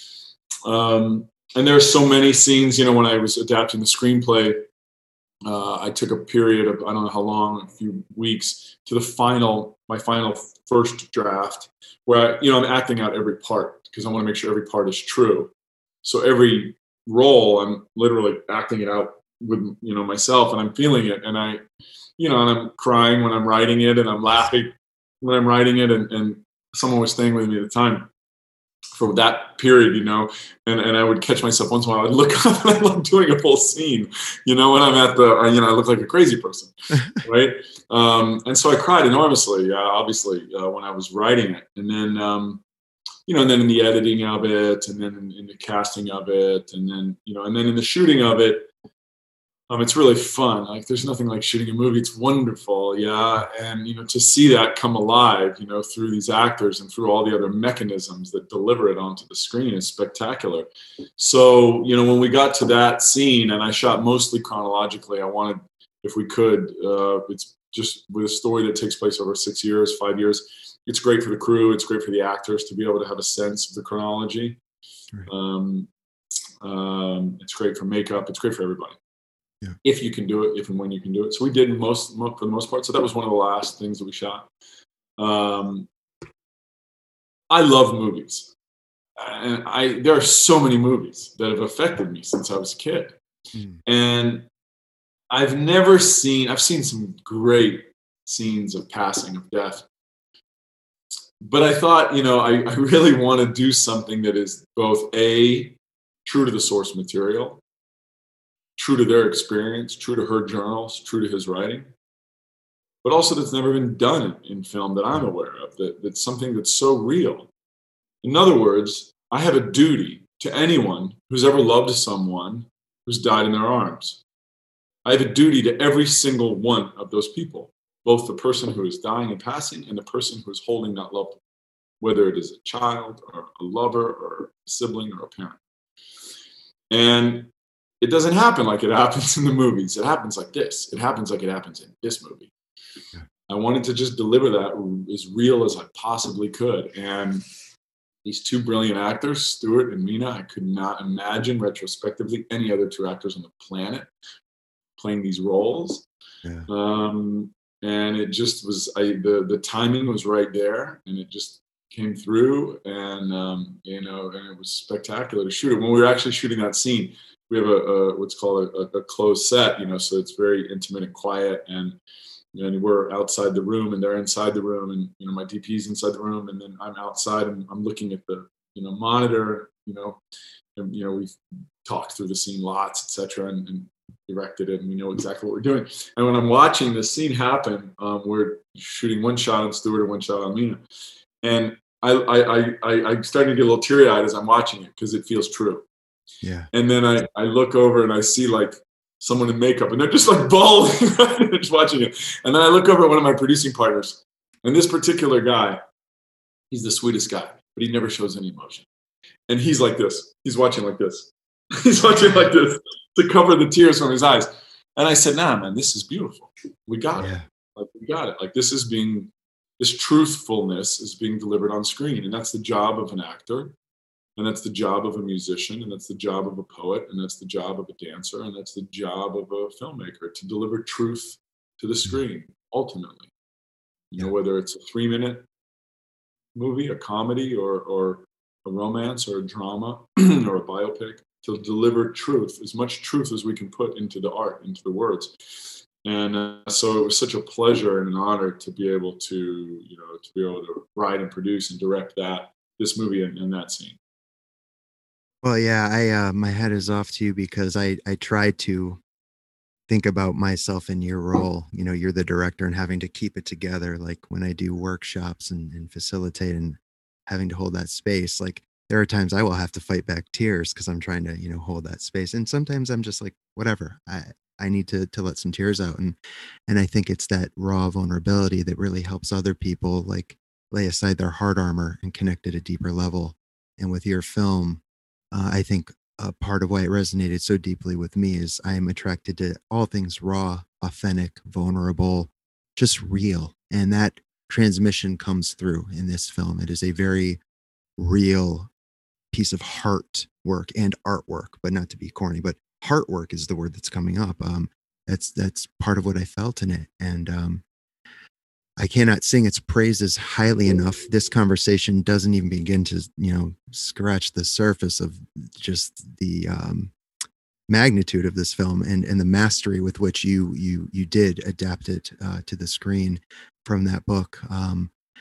um, and there are so many scenes, you know, when I was adapting the screenplay, Uh, I took a period of, I don't know how long, a few weeks, to the final, my final first draft, where I, you know, I'm acting out every part, because I want to make sure every part is true. So every role, I'm literally acting it out with, you know, myself, and I'm feeling it. And I, you know, and I'm crying when I'm writing it, and I'm laughing when I'm writing it, and, and someone was staying with me at the time for that period, you know, and, and I would catch myself once in a while. I'd look up and I'm like doing a full scene, you know, when I'm at the, you know, I look like a crazy person, right? Um, and so I cried enormously, uh, obviously, uh, when I was writing it. And then, um, you know, and then in the editing of it, and then in, in the casting of it, and then, you know, and then in the shooting of it, Um, it's really fun. Like, there's nothing like shooting a movie. It's wonderful, yeah. And you know, to see that come alive, you know, through these actors and through all the other mechanisms that deliver it onto the screen is spectacular. So, you know, when we got to that scene, and I shot mostly chronologically, I wanted, if we could, uh, it's just with a story that takes place over six years, five years. It's great for the crew. It's great for the actors to be able to have a sense of the chronology. Right. Um, um, it's great for makeup. It's great for everybody. Yeah. If you can do it, if and when you can do it. So we did most, for the most part. So that was one of the last things that we shot. Um, I love movies, and I there are so many movies that have affected me since I was a kid, Mm. and I've never seen. I've seen some great scenes of passing, of death, but I thought, you know, I, I really want to do something that is both A, true to the source material, true to their experience, true to her journals, true to his writing, but also that's never been done in, in film that I'm aware of, that, that's something that's so real. In other words, I have a duty to anyone who's ever loved someone who's died in their arms. I have a duty to every single one of those people, both the person who is dying and passing and the person who is holding that loved one, whether it is a child or a lover or a sibling or a parent. And it doesn't happen like it happens in the movies. It happens like this. It happens like it happens in this movie. Yeah. I wanted to just deliver that as real as I possibly could. And these two brilliant actors, Stuart and Mina, I could not imagine retrospectively any other two actors on the planet playing these roles. Yeah. Um, and it just was, I, the, the timing was right there, and it just came through, and, um, you know, and it was spectacular to shoot it. When we were actually shooting that scene, we have a, a what's called a, a closed set, you know, so it's very intimate and quiet, and you know, we're outside the room and they're inside the room, and you know, my D P's inside the room, and then I'm outside and I'm looking at the, you know, monitor, you know, and you know, we've talked through the scene lots, et cetera, and, and directed it, and we know exactly what we're doing. And when I'm watching the scene happen, um, we're shooting one shot on Stuart and one shot on Mina, and I I I, I I'm starting to get a little teary eyed as I'm watching it because it feels true. Yeah. And then I, I look over and I see like someone in makeup, and they're just like bawling, just watching it. And then I look over at one of my producing partners, and this particular guy, he's the sweetest guy, but he never shows any emotion. And he's like this. He's watching like this. He's watching like this to cover the tears from his eyes. And I said, nah, man, this is beautiful. We got Yeah. it. Like, we got it. Like, this is being, this truthfulness is being delivered on screen. And that's the job of an actor. And that's the job of a musician, and that's the job of a poet, and that's the job of a dancer, and that's the job of a filmmaker, to deliver truth to the screen, ultimately. You know, Yeah. whether it's a three-minute movie, a comedy, or, or a romance, or a drama, or a biopic, to deliver truth, as much truth as we can put into the art, into the words. And uh, so it was such a pleasure and an honor to be able to, you know, to be able to write and produce and direct that, this movie and, and that scene. Well, yeah, I uh, my head is off to you because I I try to think about myself in your role. You know, you're the director and having to keep it together. Like when I do workshops and, and facilitate and having to hold that space, like there are times I will have to fight back tears because I'm trying to, you know, hold that space. And sometimes I'm just like, whatever. I I need to to let some tears out. And and I think it's that raw vulnerability that really helps other people like lay aside their hard armor and connect at a deeper level. And with your film, uh, I think a part of why it resonated so deeply with me is I am attracted to all things raw, authentic, vulnerable, just real. And that transmission comes through in this film. It is a very real piece of heart work and artwork, but not to be corny, but heart work is the word that's coming up. Um, that's that's part of what I felt in it. And um, I cannot sing its praises highly enough. This conversation doesn't even begin to, you know, scratch the surface of just the um, magnitude of this film and and the mastery with which you you you did adapt it uh, to the screen from that book. Um,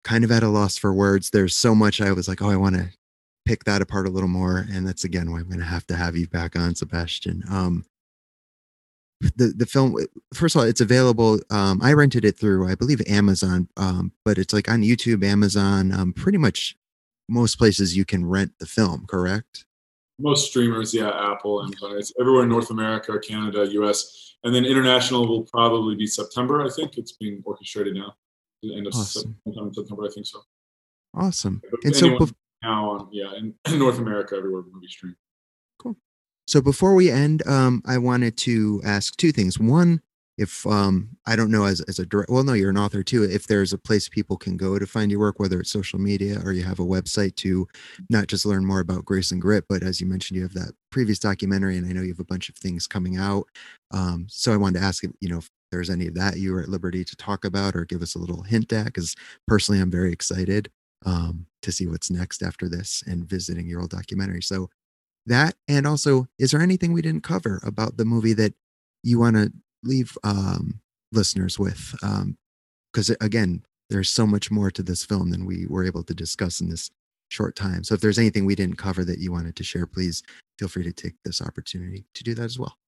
kind of at a loss for words. There's so much I was like, oh, I want to pick that apart a little more. And that's again why I'm going to have to have you back on, Sebastian. Um, the the film, first of all, it's available. Um, I rented it through, I believe, Amazon, um, but it's like on YouTube, Amazon, um, pretty much most places you can rent the film, correct? Most streamers, yeah, Apple, and uh, it's everywhere in North America, Canada, U S, and then international will probably be September. I think it's being orchestrated now. The end of Awesome. September, September, I think so. Awesome. But And so anyone bef- now, on, yeah, in, in North America, everywhere will be streamed. cool. So before we end, um, I wanted to ask two things. One, if um, I don't know, as as a direct, well, no, you're an author too. If there's a place people can go to find your work, whether it's social media or you have a website to not just learn more about Grace and Grit, but as you mentioned, you have that previous documentary, and I know you have a bunch of things coming out. Um, so I wanted to ask, you know, if there's any of that you are at liberty to talk about or give us a little hint at, because personally, I'm very excited um, to see what's next after this and visiting your old documentary. So that, and also, is there anything we didn't cover about the movie that you want to leave um, listeners with? Because um, again, there's so much more to this film than we were able to discuss in this short time. So if there's anything we didn't cover that you wanted to share, please feel free to take this opportunity to do that as well.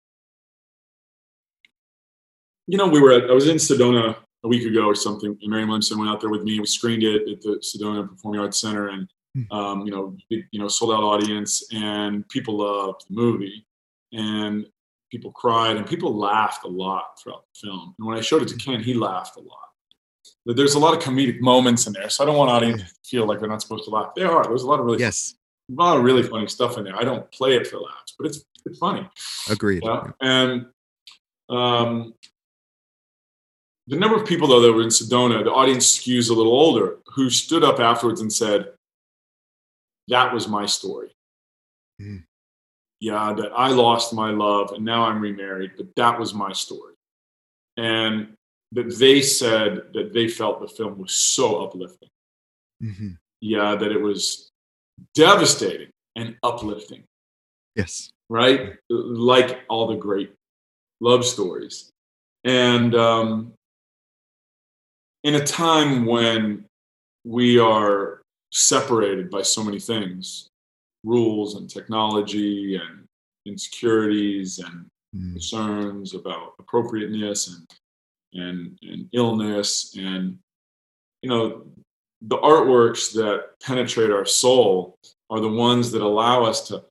You know, we were at, I was in Sedona a week ago or something, and Marian Williamson went out there with me. We screened it at the Sedona Performing Arts Center, and um, you know, big, you know, sold out audience, and people loved the movie, and people cried, and people laughed a lot throughout the film. And when I showed it to Ken, he laughed a lot. But there's a lot of comedic moments in there, so I don't want audience to feel like they're not supposed to laugh. They are. There's a lot of really, yes, a lot of really funny stuff in there. I don't play it for laughs, but it's it's funny. Agreed. Yeah? And um. The number of people, though, that were in Sedona, the audience skews a little older, who stood up afterwards and said, that was my story. Mm. Yeah, that I lost my love and now I'm remarried, but that was my story. And that they said that they felt the film was so uplifting. Mm-hmm. Yeah, that it was devastating and uplifting. Yes. Right? Like all the great love stories. And, um, in a time when we are separated by so many things, rules and technology and insecurities and mm. concerns about appropriateness and, and and illness, and you know, the artworks that penetrate our soul are the ones that allow us to,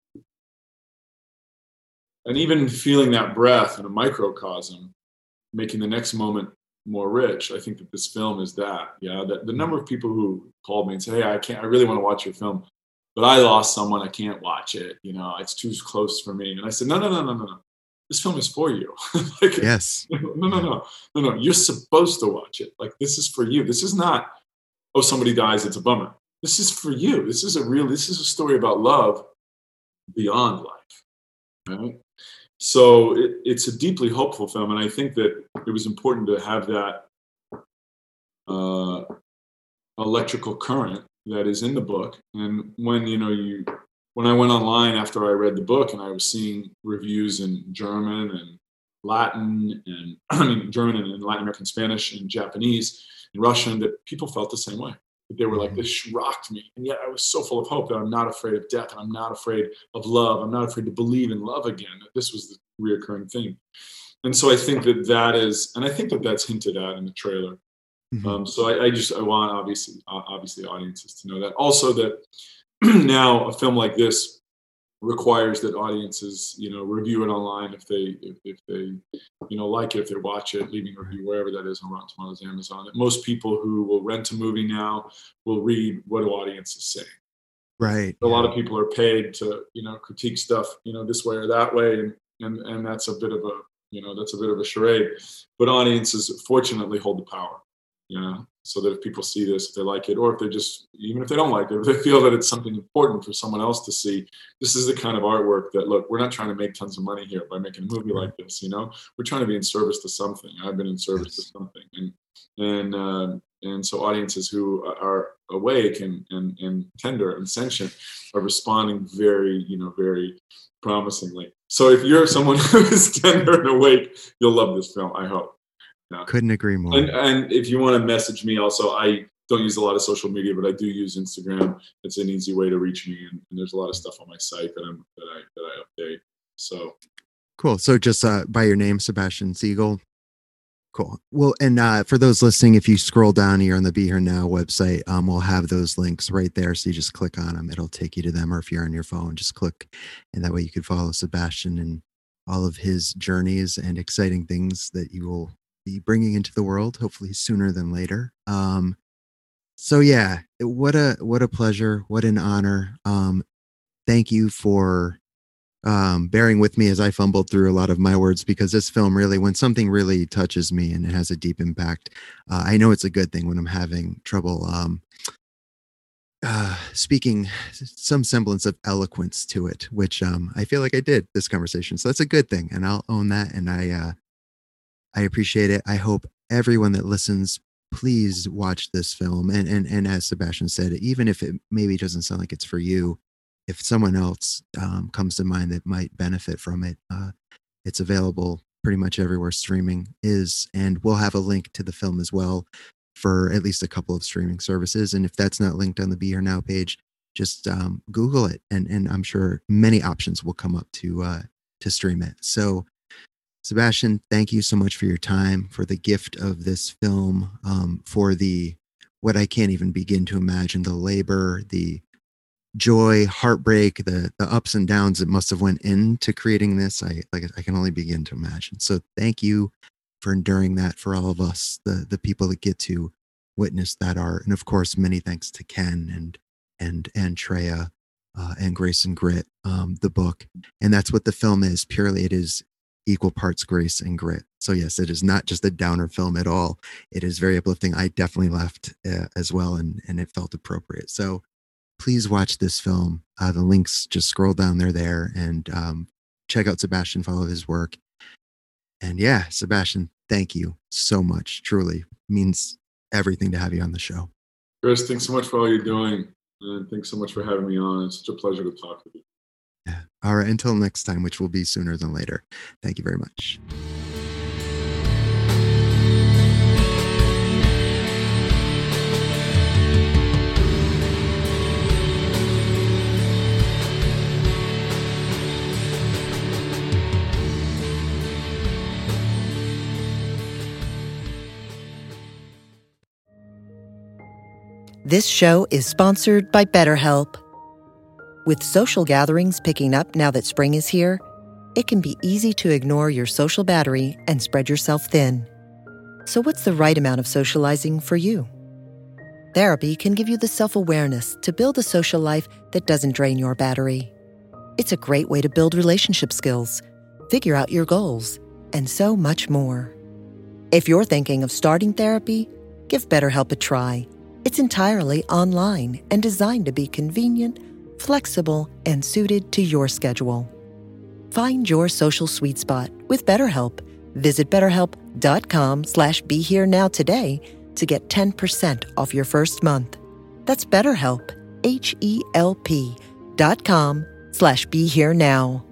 and even feeling that breath in a microcosm, making the next moment more rich. I think that this film is that. Yeah, that the number of people who called me and said, "Hey, I can't. I really want to watch your film, but I lost someone. I can't watch it. You know, it's too close for me." And I said, "No, no, no, no, no, no. This film is for you." Like, yes. No, no, no, no, no, no. You're supposed to watch it. Like, this is for you. This is not, oh, somebody dies, it's a bummer. This is for you. This is a real. This is a story about love beyond life. Right? So it, it's a deeply hopeful film, and I think that it was important to have that uh, electrical current that is in the book. And when you know you, when I went online after I read the book, and I was seeing reviews in German and Latin, and I mean German and Latin American Spanish and Japanese and Russian, that people felt the same way. They were like, this rocked me. And yet I was so full of hope that I'm not afraid of death. And I'm not afraid of love. I'm not afraid to believe in love again. That this was the reoccurring theme. And so I think that that is, and I think that that's hinted at in the trailer. Mm-hmm. Um, so I, I just, I want obviously, obviously audiences to know that. Also that now a film like this requires that audiences, you know, review it online if they, if, if they, you know, like it, if they watch it, leaving a review wherever that is on Rotten Tomatoes, Amazon. That most people who will rent a movie now will read what do audiences say. Right. A lot of people are paid to, you know, critique stuff, you know, this way or that way, and and and that's a bit of a, you know, that's a bit of a charade. But audiences fortunately hold the power, you know, so that if people see this, if they like it, or if they just, even if they don't like it, if they feel that it's something important for someone else to see, this is the kind of artwork that, look, we're not trying to make tons of money here by making a movie like this, you know, we're trying to be in service to something. I've been in service yes. to something. And, and, uh, and so audiences who are awake and, and, and tender and sentient are responding very, you know, very promisingly. So if you're someone who is tender and awake, you'll love this film, I hope. Yeah. Couldn't agree more. And, and if you want to message me also, I, don't use a lot of social media, but I do use Instagram. It's an easy way to reach me, and, and there's a lot of stuff on my site that I'm that I that I update. So cool. So just uh, by your name, Sebastian Siegel. Cool. Well, and uh, for those listening, if you scroll down here on the Be Here Now website, um, we'll have those links right there. So you just click on them. It'll take you to them. Or if you're on your phone, just click. And that way you can follow Sebastian and all of his journeys and exciting things that you will be bringing into the world, hopefully sooner than later. Um, so yeah, what a, what a pleasure. What an honor. Um, thank you for um, bearing with me as I fumbled through a lot of my words, because this film really, when something really touches me and it has a deep impact, uh, I know it's a good thing when I'm having trouble um, uh, speaking some semblance of eloquence to it, which um, I feel like I did this conversation. So that's a good thing. And I'll own that. And I, uh, I appreciate it. I hope everyone that listens, please watch this film. And, and, and as Sebastian said, even if it maybe doesn't sound like it's for you, if someone else um, comes to mind that might benefit from it, uh, it's available pretty much everywhere streaming is. And we'll have a link to the film as well for at least a couple of streaming services. And if that's not linked on the Be Here Now page, just um, Google it. And, and I'm sure many options will come up to, uh, to stream it. So Sebastian, thank you so much for your time, for the gift of this film, um, for the, what I can't even begin to imagine, the labor, the joy, heartbreak, the the ups and downs that must have went into creating this. I like I can only begin to imagine. So thank you for enduring that for all of us, the the people that get to witness that art. And of course, many thanks to Ken and and and Treya uh, and Grace and Grit, um, the book. And that's what the film is. Purely, it is equal parts grace and grit. So yes, it is not just a downer film at all. It is very uplifting. I definitely laughed uh, as well, and and it felt appropriate. So please watch this film. Uh, the links, just scroll down there, there, and um, check out Sebastian, follow his work. And yeah, Sebastian, thank you so much. Truly means everything to have you on the show. Chris, thanks so much for all you're doing. And thanks so much for having me on. It's such a pleasure to talk with you. Yeah. All right. Until next time, which will be sooner than later. Thank you very much. This show is sponsored by BetterHelp. With social gatherings picking up now that spring is here, it can be easy to ignore your social battery and spread yourself thin. So what's the right amount of socializing for you? Therapy can give you the self-awareness to build a social life that doesn't drain your battery. It's a great way to build relationship skills, figure out your goals, and so much more. If you're thinking of starting therapy, give BetterHelp a try. It's entirely online and designed to be convenient, flexible, and suited to your schedule. Find your social sweet spot with BetterHelp. Visit betterhelp.com slash be here now today to get ten percent off your first month. That's BetterHelp, H E L P dot com slash be here now.